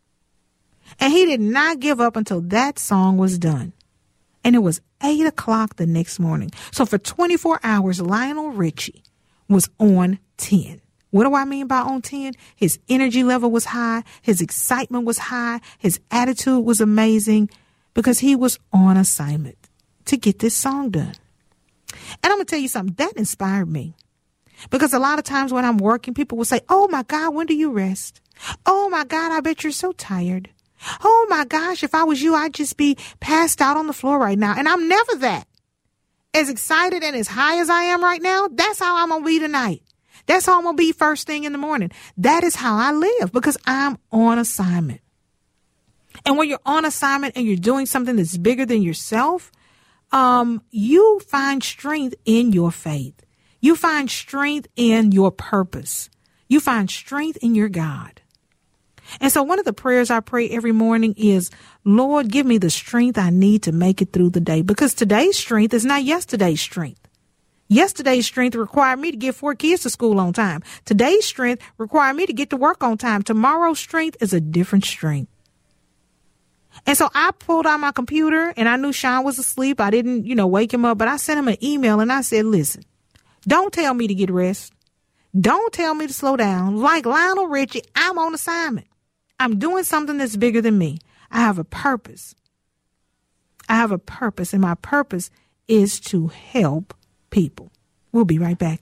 And he did not give up until that song was done. And it was eight o'clock the next morning. So for twenty-four hours, Lionel Richie was on ten. What do I mean by on ten? His energy level was high. His excitement was high. His attitude was amazing because he was on assignment to get this song done. And I'm going to tell you something that inspired me, because a lot of times when I'm working, people will say, oh my God, when do you rest? Oh my God, I bet you're so tired. Oh my gosh, if I was you, I'd just be passed out on the floor right now. And I'm never that. As excited and as high as I am right now, that's how I'm going to be tonight. That's how I'm going to be first thing in the morning. That is how I live because I'm on assignment. And when you're on assignment and you're doing something that's bigger than yourself, um, you find strength in your faith. You find strength in your purpose. You find strength in your God. And so one of the prayers I pray every morning is, Lord, give me the strength I need to make it through the day, because today's strength is not yesterday's strength. Yesterday's strength required me to get four kids to school on time. Today's strength required me to get to work on time. Tomorrow's strength is a different strength. And so I pulled out my computer and I knew Sean was asleep. I didn't, you know, wake him up, but I sent him an email and I said, listen, don't tell me to get rest. Don't tell me to slow down. Like Lionel Richie, I'm on assignment. I'm doing something that's bigger than me. I have a purpose. I have a purpose, and my purpose is to help people. We'll be right back.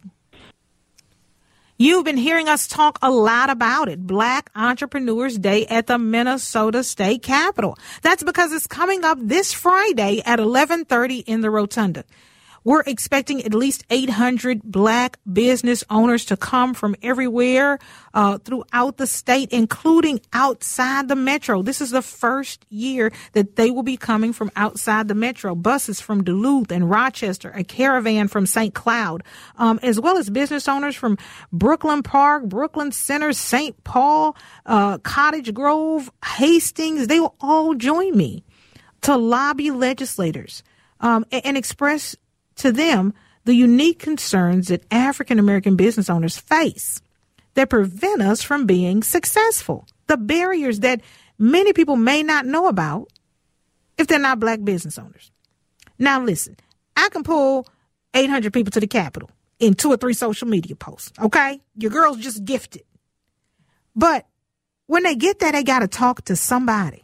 You've been hearing us talk a lot about it. Black Entrepreneurs Day at the Minnesota State Capitol. That's because it's coming up this Friday at eleven thirty in the Rotunda. We're expecting at least eight hundred black business owners to come from everywhere uh, throughout the state, including outside the metro. This is the first year that they will be coming from outside the metro. Buses from Duluth and Rochester, a caravan from Saint Cloud, um, as well as business owners from Brooklyn Park, Brooklyn Center, Saint Paul, uh, Cottage Grove, Hastings. They will all join me to lobby legislators um, and, and express to them the unique concerns that African American business owners face that prevent us from being successful. The barriers that many people may not know about if they're not black business owners. Now, listen, I can pull eight hundred people to the Capitol in two or three social media posts. Okay. Your girl's just gifted. But when they get there, they got to talk to somebody.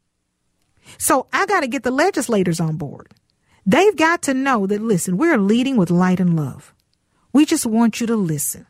So I got to get the legislators on board. They've got to know that, listen, we're leading with light and love. We just want you to listen.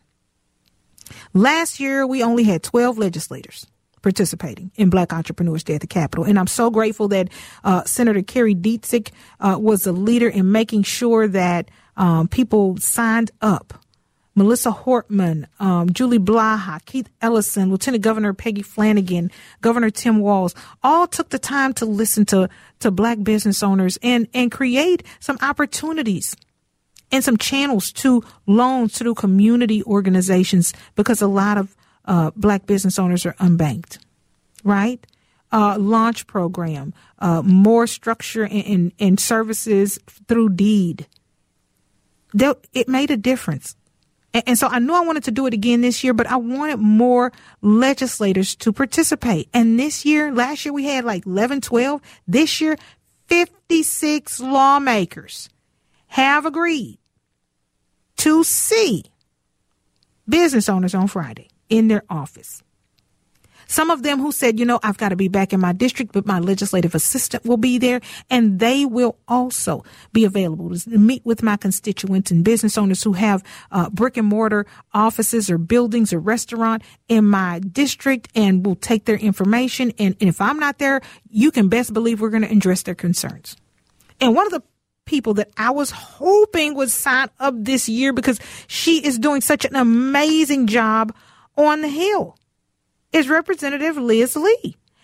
Last year, we only had twelve legislators participating in Black Entrepreneurs Day at the Capitol. And I'm so grateful that uh, Senator Kerry Dietzig uh, was the leader in making sure that um, people signed up. Melissa Hortman, um, Julie Blaha, Keith Ellison, Lieutenant Governor Peggy Flanagan, Governor Tim Walz, all took the time to listen to, to black business owners and, and create some opportunities and some channels to loans through community organizations, because a lot of uh, black business owners are unbanked, right? Uh, launch program, uh, more structure and, and services through deed. That, it made a difference. And so I knew I wanted to do it again this year, but I wanted more legislators to participate. And this year, last year we had like eleven, twelve. This year, fifty-six lawmakers have agreed to see business owners on Friday in their office. Some of them who said, you know, I've got to be back in my district, but my legislative assistant will be there, and they will also be available to meet with my constituents and business owners who have uh, brick and mortar offices or buildings or restaurant in my district, and will take their information. And, and if I'm not there, you can best believe we're going to address their concerns. And one of the people that I was hoping would sign up this year, because she is doing such an amazing job on the Hill, is Representative Liz Lee.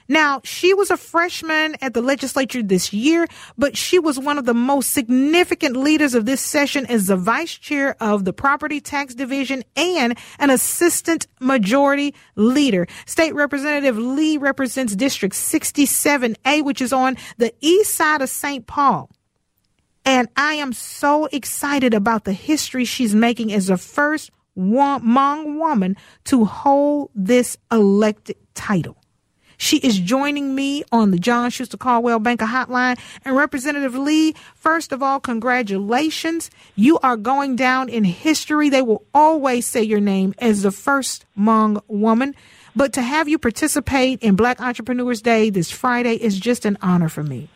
Now, she was a freshman at the legislature this year, but she was one of the most significant leaders of this session as the vice chair of the Property Tax Division and an assistant majority leader. State Representative Lee represents District sixty-seven A, which is on the east side of Saint Paul. And I am so excited about the history she's making as the first Hmong woman to hold this elected title. She is joining me on the John Schuster Caldwell Banker Hotline. And Representative Lee, first of all, congratulations. You are going down in history. They will always say your name as the first Hmong woman. But to have you participate in Black Entrepreneurs Day this Friday is just an honor for me.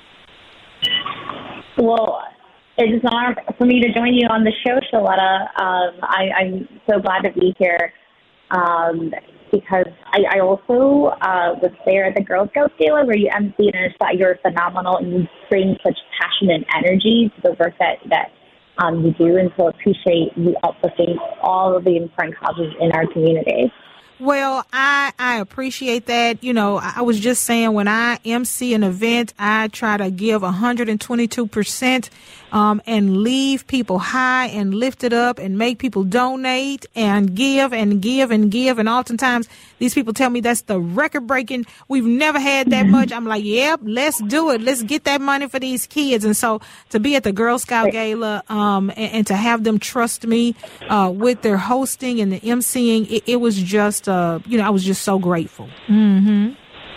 Well, it's an honor for me to join you on the show, Shaletta. Um, I, I'm so glad to be here. Um, because I, I also uh, was there at the Girl Scouts Gala where you emceed, and I thought you were phenomenal and you bring such passion and energy to the work that, that um, you do, and so appreciate you uplifting all of the important causes in our community. Well, I, I appreciate that. You know, I was just saying when I emcee an event, I try to give one hundred twenty-two percent um, and leave people high and lifted up and make people donate and give and give and give. And oftentimes these people tell me that's the record breaking. We've never had that much. I'm like, yep, let's do it. Let's get that money for these kids. And so to be at the Girl Scout Gala um, and, and to have them trust me uh, with their hosting and the emceeing, it, it was just Uh, you know, I was just so grateful. Mm-hmm.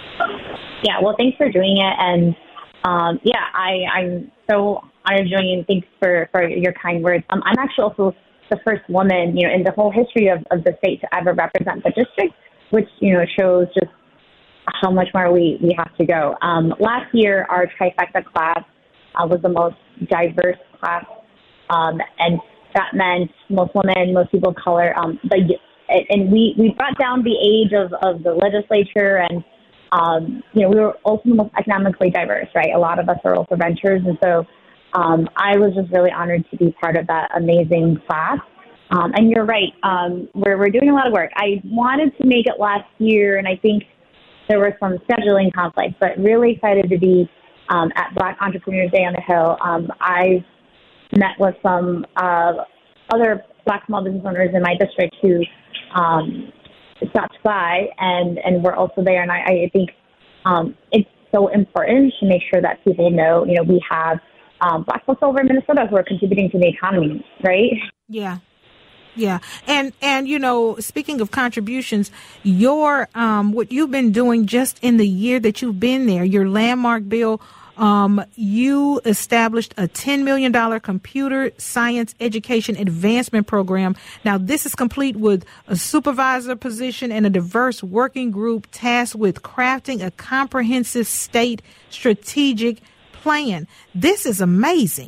Yeah, well, thanks for doing it. And, um, yeah, I, I'm so honored to join you, and thanks for, for your kind words. Um, I'm actually also the first woman, you know, in the whole history of, of the state to ever represent the district, which, you know, shows just how much more we, we have to go. Um, last year, our trifecta class uh, was the most diverse class, um, and that meant most women, most people of color, um, the And we, we brought down the age of, of the legislature, and, um, you know, we were also the most economically diverse, right? A lot of us are also renters. And so um, I was just really honored to be part of that amazing class. Um, and you're right, um, we're, we're doing a lot of work. I wanted to make it last year, and I think there were some scheduling conflicts, but really excited to be um, at Black Entrepreneurs Day on the Hill. Um, I've met with some uh, other Black small business owners in my district who Um, stopped by, and, and we're also there. And I, I think um, it's so important to make sure that people know, you know, we have um, Black folks over in Minnesota who are contributing to the economy, right? Yeah. Yeah. And, and, you know, speaking of contributions, your, um, what you've been doing just in the year that you've been there, your landmark bill, Um, you established a ten million dollars computer science education advancement program. Now, this is complete with a supervisor position and a diverse working group tasked with crafting a comprehensive state strategic plan. This is amazing.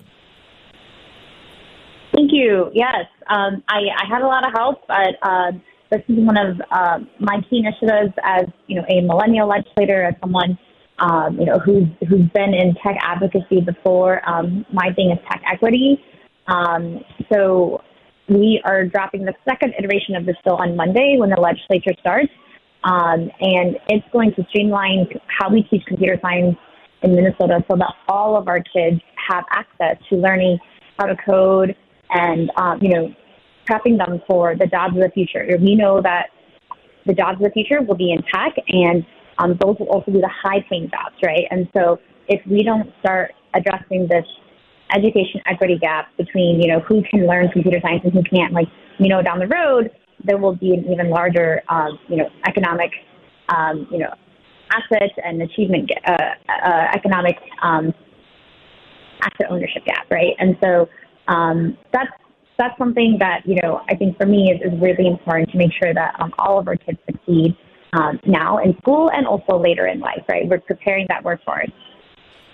Thank you. Yes, um, I, I had a lot of help, but uh, this is one of uh, my key initiatives as, you know, a millennial legislator, as someone Um, you know, who's, who's been in tech advocacy before. Um, my thing is tech equity. Um, so we are dropping the second iteration of this bill on Monday when the legislature starts. Um, and it's going to streamline how we teach computer science in Minnesota so that all of our kids have access to learning how to code and, um, you know, prepping them for the jobs of the future. We know that the jobs of the future will be in tech, and Um, those will also be the high-paying jobs, right? And so if we don't start addressing this education equity gap between, you know, who can learn computer science and who can't, like, you know, down the road, there will be an even larger, um, you know, economic, um, you know, asset and achievement, uh, uh, economic um, asset ownership gap, right? And so um, that's that's something that, you know, I think for me is, is really important to make sure that um, all of our kids succeed Um, now in school and also later in life, right? We're preparing that workforce.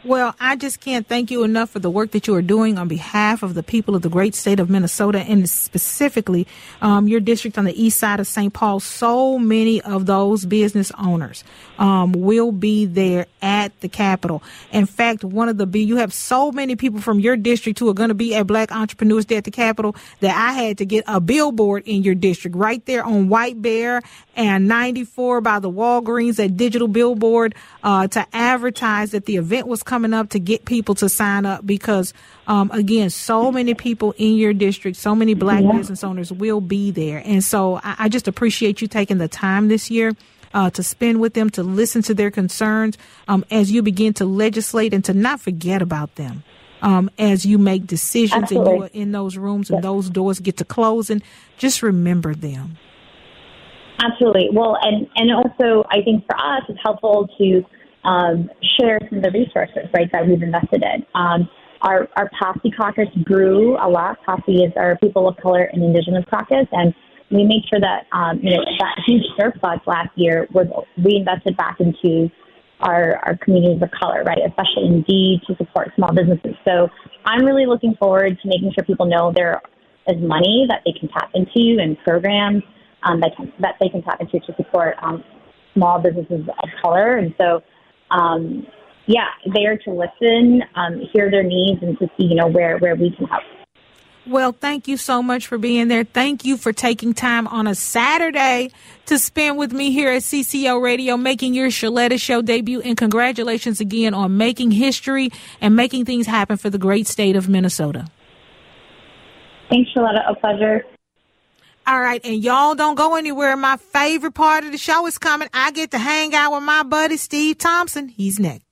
Well, I just can't thank you enough for the work that you are doing on behalf of the people of the great state of Minnesota, and specifically um, your district on the east side of Saint Paul. So many of those business owners um, will be there at the Capitol. In fact, one of the you have so many people from your district who are going to be at Black Entrepreneurs Day at the Capitol that I had to get a billboard in your district right there on White Bear and ninety-four by the Walgreens, that digital billboard uh, to advertise that the event was coming up, to get people to sign up, because um, again, so many people in your district, so many Black yeah. business owners will be there. And so I, I just appreciate you taking the time this year uh, to spend with them, to listen to their concerns um, as you begin to legislate, and to not forget about them. Um, as you make decisions Absolutely. and you are in those rooms and those doors get to closing, just remember them. Absolutely. Well, and, and also I think for us it's helpful to um, share some of the resources, right, that we've invested in. Um, our, our Posse Caucus grew a lot. Posse is our People of Color and Indigenous Caucus, and we made sure that, um, you know, that huge surplus last year was reinvested back into our, our communities of color, right, especially in Indeed to support small businesses. So I'm really looking forward to making sure people know there is money that they can tap into and programs um, that, can, that they can tap into to support um, small businesses of color. And so, um, yeah, there to listen, um, hear their needs, and to see, you know, where, where we can help. Well, thank you so much for being there. Thank you for taking time on a Saturday to spend with me here at C C O Radio, making your Shaletta Show debut. And congratulations again on making history and making things happen for the great state of Minnesota. Thanks, Shaletta. A pleasure. All right. And y'all don't go anywhere. My favorite part of the show is coming. I get to hang out with my buddy, Steve Thompson. He's next.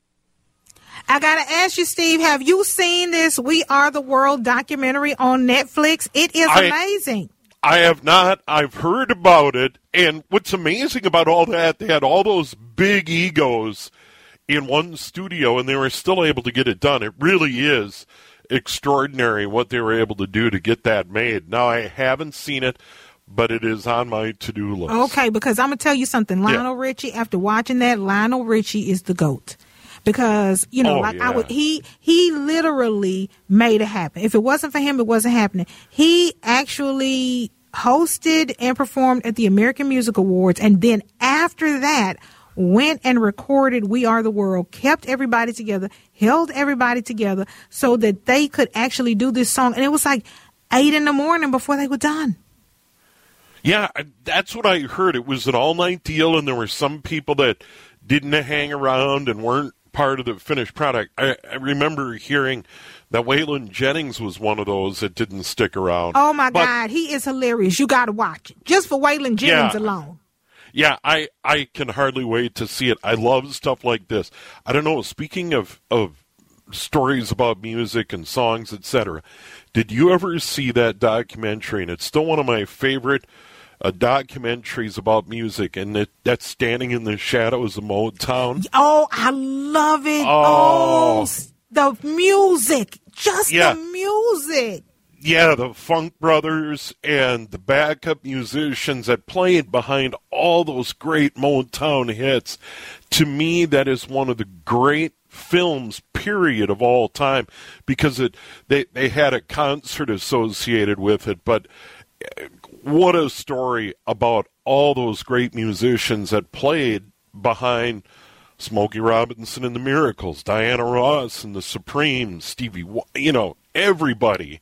I got to ask you, Steve, have you seen this We Are the World documentary on Netflix? It is I, amazing. I have not. I've heard about it. And what's amazing about all that, they had all those big egos in one studio, and they were still able to get it done. It really is extraordinary what they were able to do to get that made. Now, I haven't seen it, but it is on my to-do list. Okay, because I'm going to tell you something. Lionel yeah. Richie, after watching that, Lionel Richie is the GOAT. Because, you know, oh, like yeah. I would, he, he literally made it happen. If it wasn't for him, it wasn't happening. He actually hosted and performed at the American Music Awards. And then after that, went and recorded We Are the World, kept everybody together, held everybody together so that they could actually do this song. And it was like eight in the morning before they were done. Yeah, that's what I heard. It was an all-night deal, and there were some people that didn't hang around and weren't part of the finished product. I, I remember hearing that Waylon Jennings was one of those that didn't stick around. Oh, my but, God. He is hilarious. You got to watch it. Just for Waylon Jennings yeah, alone. Yeah, I, I can hardly wait to see it. I love stuff like this. I don't know, speaking of, of stories about music and songs, et cetera, did you ever see that documentary? And it's still one of my favorite Uh, documentaries about music, and it, that's Standing in the Shadows of Motown. Oh, I love it. Oh, oh the music. Just yeah. the music. Yeah, the Funk Brothers and the backup musicians that played behind all those great Motown hits. To me, that is one of the great films, period, of all time, because it they, they had a concert associated with it, but what a story about all those great musicians that played behind Smokey Robinson and the Miracles, Diana Ross and the Supremes, Stevie, you know, everybody.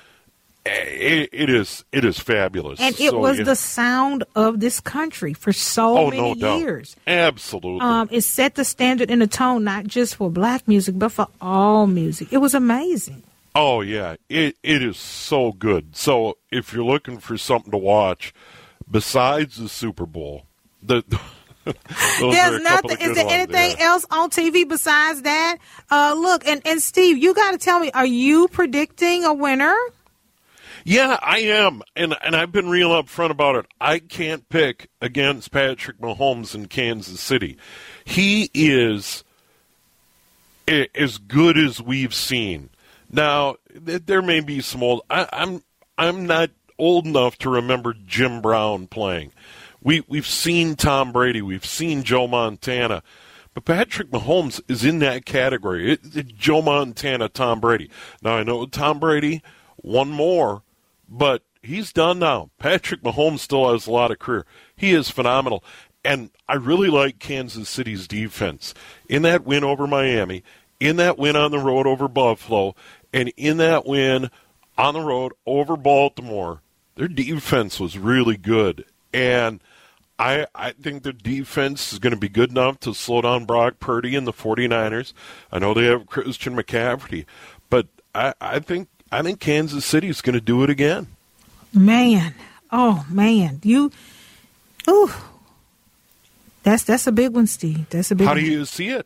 It, it is it is fabulous. And it so, was you the know, sound of this country for so oh, many no doubt. years. Absolutely. Um, it set the standard in the tone, not just for black music, but for all music. It was amazing. Oh, yeah, it it is so good. So if you're looking for something to watch, besides the Super Bowl, the there's nothing. Is there ones, anything yeah. else on T V besides that? Uh, look, and, and Steve, you got to tell me, are you predicting a winner? Yeah, I am, and and I've been real upfront about it. I can't pick against Patrick Mahomes in Kansas City. He is as good as we've seen. Now, there may be some old. I, I'm I'm not old enough to remember Jim Brown playing. We we've seen Tom Brady, we've seen Joe Montana, But Patrick Mahomes is in that category. It, it, Joe Montana, Tom Brady. Now, I know Tom Brady won more, but he's done now. Patrick Mahomes still has a lot of career. He is phenomenal. And I really like Kansas City's defense. In that win over Miami, in that win on the road over Buffalo, and in that win on the road over Baltimore, their defense was really good. And I I think their defense is going to be good enough to slow down Brock Purdy and the 49ers. I know they have Christian McCaffrey, but I, I think I think Kansas City is going to do it again. Man, oh man, you, ooh, that's that's a big one, Steve. That's a big. How one. do you see it?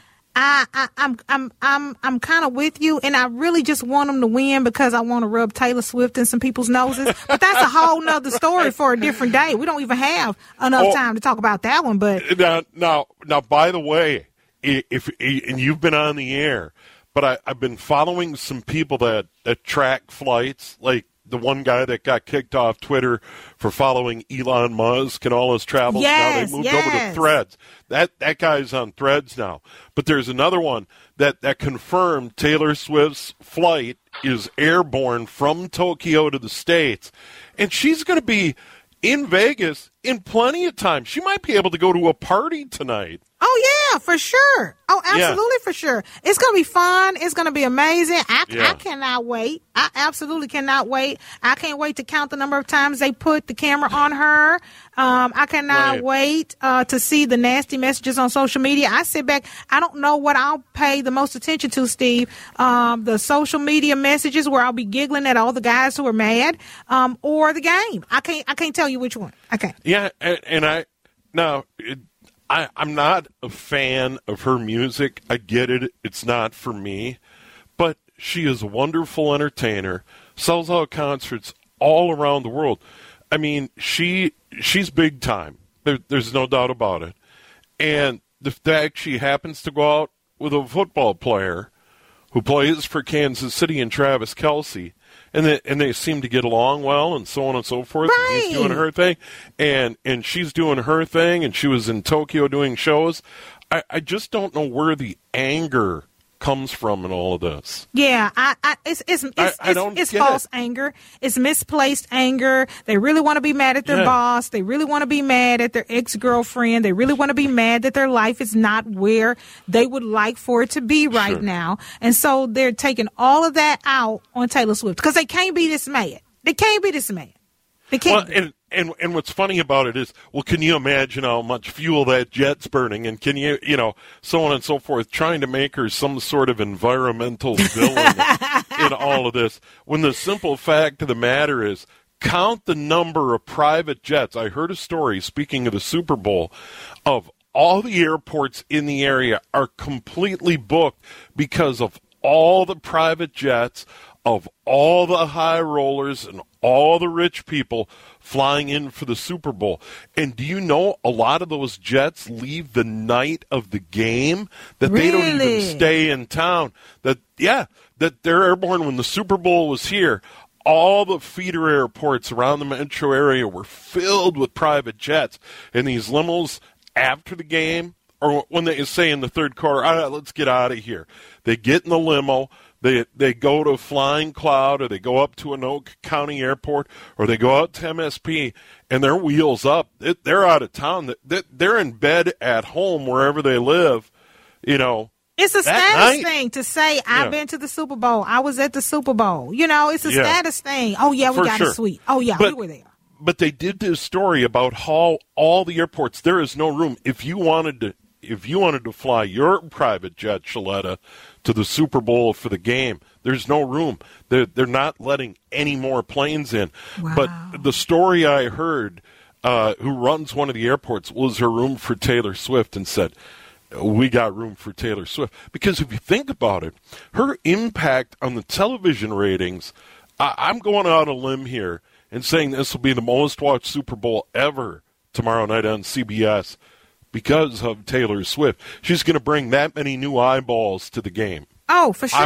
I, I I'm I'm I'm I'm kind of with you, and I really just want them to win because I want to rub Taylor Swift in some people's noses. But that's a whole nother story for a different day. We don't even have enough oh, time to talk about that one. But now, now, now, by the way, if and you've been on the air, but I, I've been following some people that, that track flights, like the one guy that got kicked off Twitter for following Elon Musk and all his travels. Yes, now they moved yes. over to Threads. That that guy's on Threads now. But there's another one that, that confirmed Taylor Swift's flight is airborne from Tokyo to the States. And she's going to be in Vegas in plenty of time. She might be able to go to a party tonight. oh yeah, for sure. Oh, absolutely Yeah. for sure. It's gonna be fun. It's gonna be amazing. I, Yeah. I cannot wait. I absolutely cannot wait. I can't wait to count the number of times they put the camera on her. Um, I cannot Right. wait uh, to see the nasty messages on social media. I sit back. I don't know what I'll pay the most attention to, Steve. Um, the social media messages where I'll be giggling at all the guys who are mad, um, or the game. I can't. I can't tell you which one. I can't. Yeah, and, and I now it, I I'm not a fan of her music. I get it; it's not for me, but she is a wonderful entertainer. Sells out concerts all around the world. I mean, she she's big time. There, there's no doubt about it. And the fact she happens to go out with a football player who plays for Kansas City and Travis Kelce, and they, and they seem to get along well and so on and so forth. Right. And he's doing her thing, and, and she's doing her thing, and she was in Tokyo doing shows. I, I just don't know where the anger comes from in all of this. Yeah, I, I it's it's it's, I- it's, I don't it's get false it. anger. It's misplaced anger. They really want to be mad at their Yeah. boss. They really want to be mad at their ex-girlfriend. They really want to be mad that their life is not where they would like for it to be right Sure. now. And so they're taking all of that out on Taylor Swift because they can't be this mad. They can't be this mad. They can't. Well, and, and and what's funny about it is, well, can you imagine how much fuel that jet's burning? And can you, you know, so on and so forth, trying to make her some sort of environmental villain in all of this. When the simple fact of the matter is, count the number of private jets. I heard a story, speaking of the Super Bowl, of all the airports in the area are completely booked because of all the private jets, of all the high rollers and all the rich people flying in for the Super Bowl. And do you know a lot of those jets leave the night of the game? That they don't Really? even stay in town. That yeah, that they're airborne when the Super Bowl was here. All the feeder airports around the metro area were filled with private jets. And these limos after the game, or when they say in the third quarter, all right, let's get out of here. They get in the limo. They they go to Flying Cloud, or they go up to Anoka County Airport, or they go out to M S P, and they're wheels up. It, they're out of town. They're in bed at home wherever they live. You know, It's a that status night- thing to say, I've Yeah. been to the Super Bowl. I was at the Super Bowl. You know, it's a Yeah. status thing. Oh, yeah, we For got sure. a suite. Oh, yeah, But- we were there. But they did this story about how all the airports, there is no room. If you wanted to, if you wanted to fly your private jet, Shaletta, to the Super Bowl for the game, there's no room. They're they're not letting any more planes in. Wow. But the story I heard, uh, who runs one of the airports, was her room for Taylor Swift, and said, we got room for Taylor Swift. Because if you think about it, her impact on the television ratings, I, I'm going out on a limb here and saying this will be the most watched Super Bowl ever tomorrow night on C B S because of Taylor Swift. She's going to bring that many new eyeballs to the game. Oh, for sure. I believe.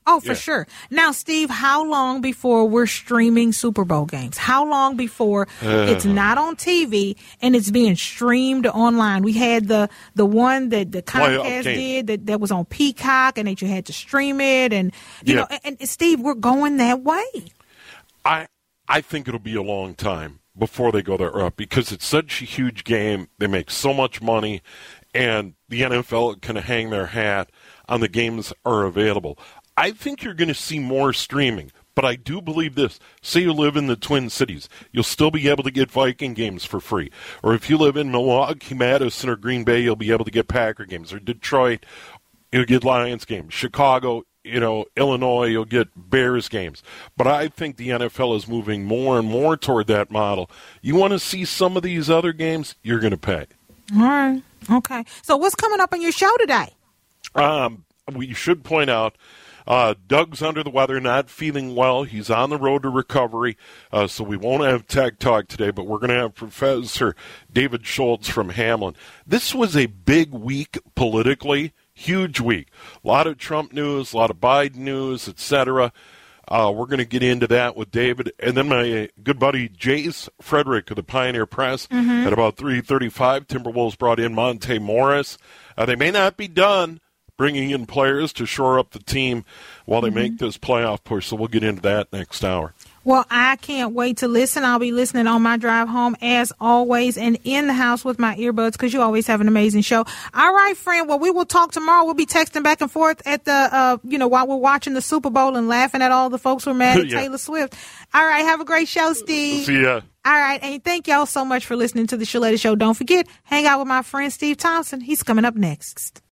Oh, for Yeah. sure. Now, Steve, how long before we're streaming Super Bowl games? How long before it's not on T V and it's being streamed online? We had the the one that the Playoff Comcast game. did that, that was on Peacock and that you had to stream it. And, you Yeah. know, and, and Steve, we're going that way. I I think it'll be a long time before they go there up because it's such a huge game. They make so much money, and the N F L can hang their hat on the games that are available. I think you're going to see more streaming, but I do believe this. Say you live in the Twin Cities, you'll still be able to get Viking games for free. Or if you live in Milwaukee, Madison, or Green Bay, you'll be able to get Packer games. Or Detroit, you'll get Lions games. Chicago, you know, Illinois, you'll get Bears games. But I think the N F L is moving more and more toward that model. You want to see some of these other games, you're going to pay. All right. Okay. So what's coming up on your show today? Um, we should point out uh, Doug's under the weather, not feeling well. He's on the road to recovery, uh, so we won't have Tech Talk today, but we're going to have Professor David Schultz from Hamlin. This was a big week politically, huge week. A lot of Trump news, a lot of Biden news, et cetera. Uh, we're going to get into that with David. And then my good buddy Jace Frederick of the Pioneer Press Mm-hmm. at about three thirty-five. Timberwolves brought in Monte Morris. Uh, they may not be done bringing in players to shore up the team while they Mm-hmm. make this playoff push. So we'll get into that next hour. Well, I can't wait to listen. I'll be listening on my drive home as always and in the house with my earbuds because you always have an amazing show. All right, friend. Well, we will talk tomorrow. We'll be texting back and forth at the, uh, you know, while we're watching the Super Bowl and laughing at all the folks who are mad at Yeah. Taylor Swift. All right. Have a great show, Steve. See ya. All right. And thank y'all so much for listening to the Shaletta Show. Don't forget, hang out with my friend Steve Thompson. He's coming up next.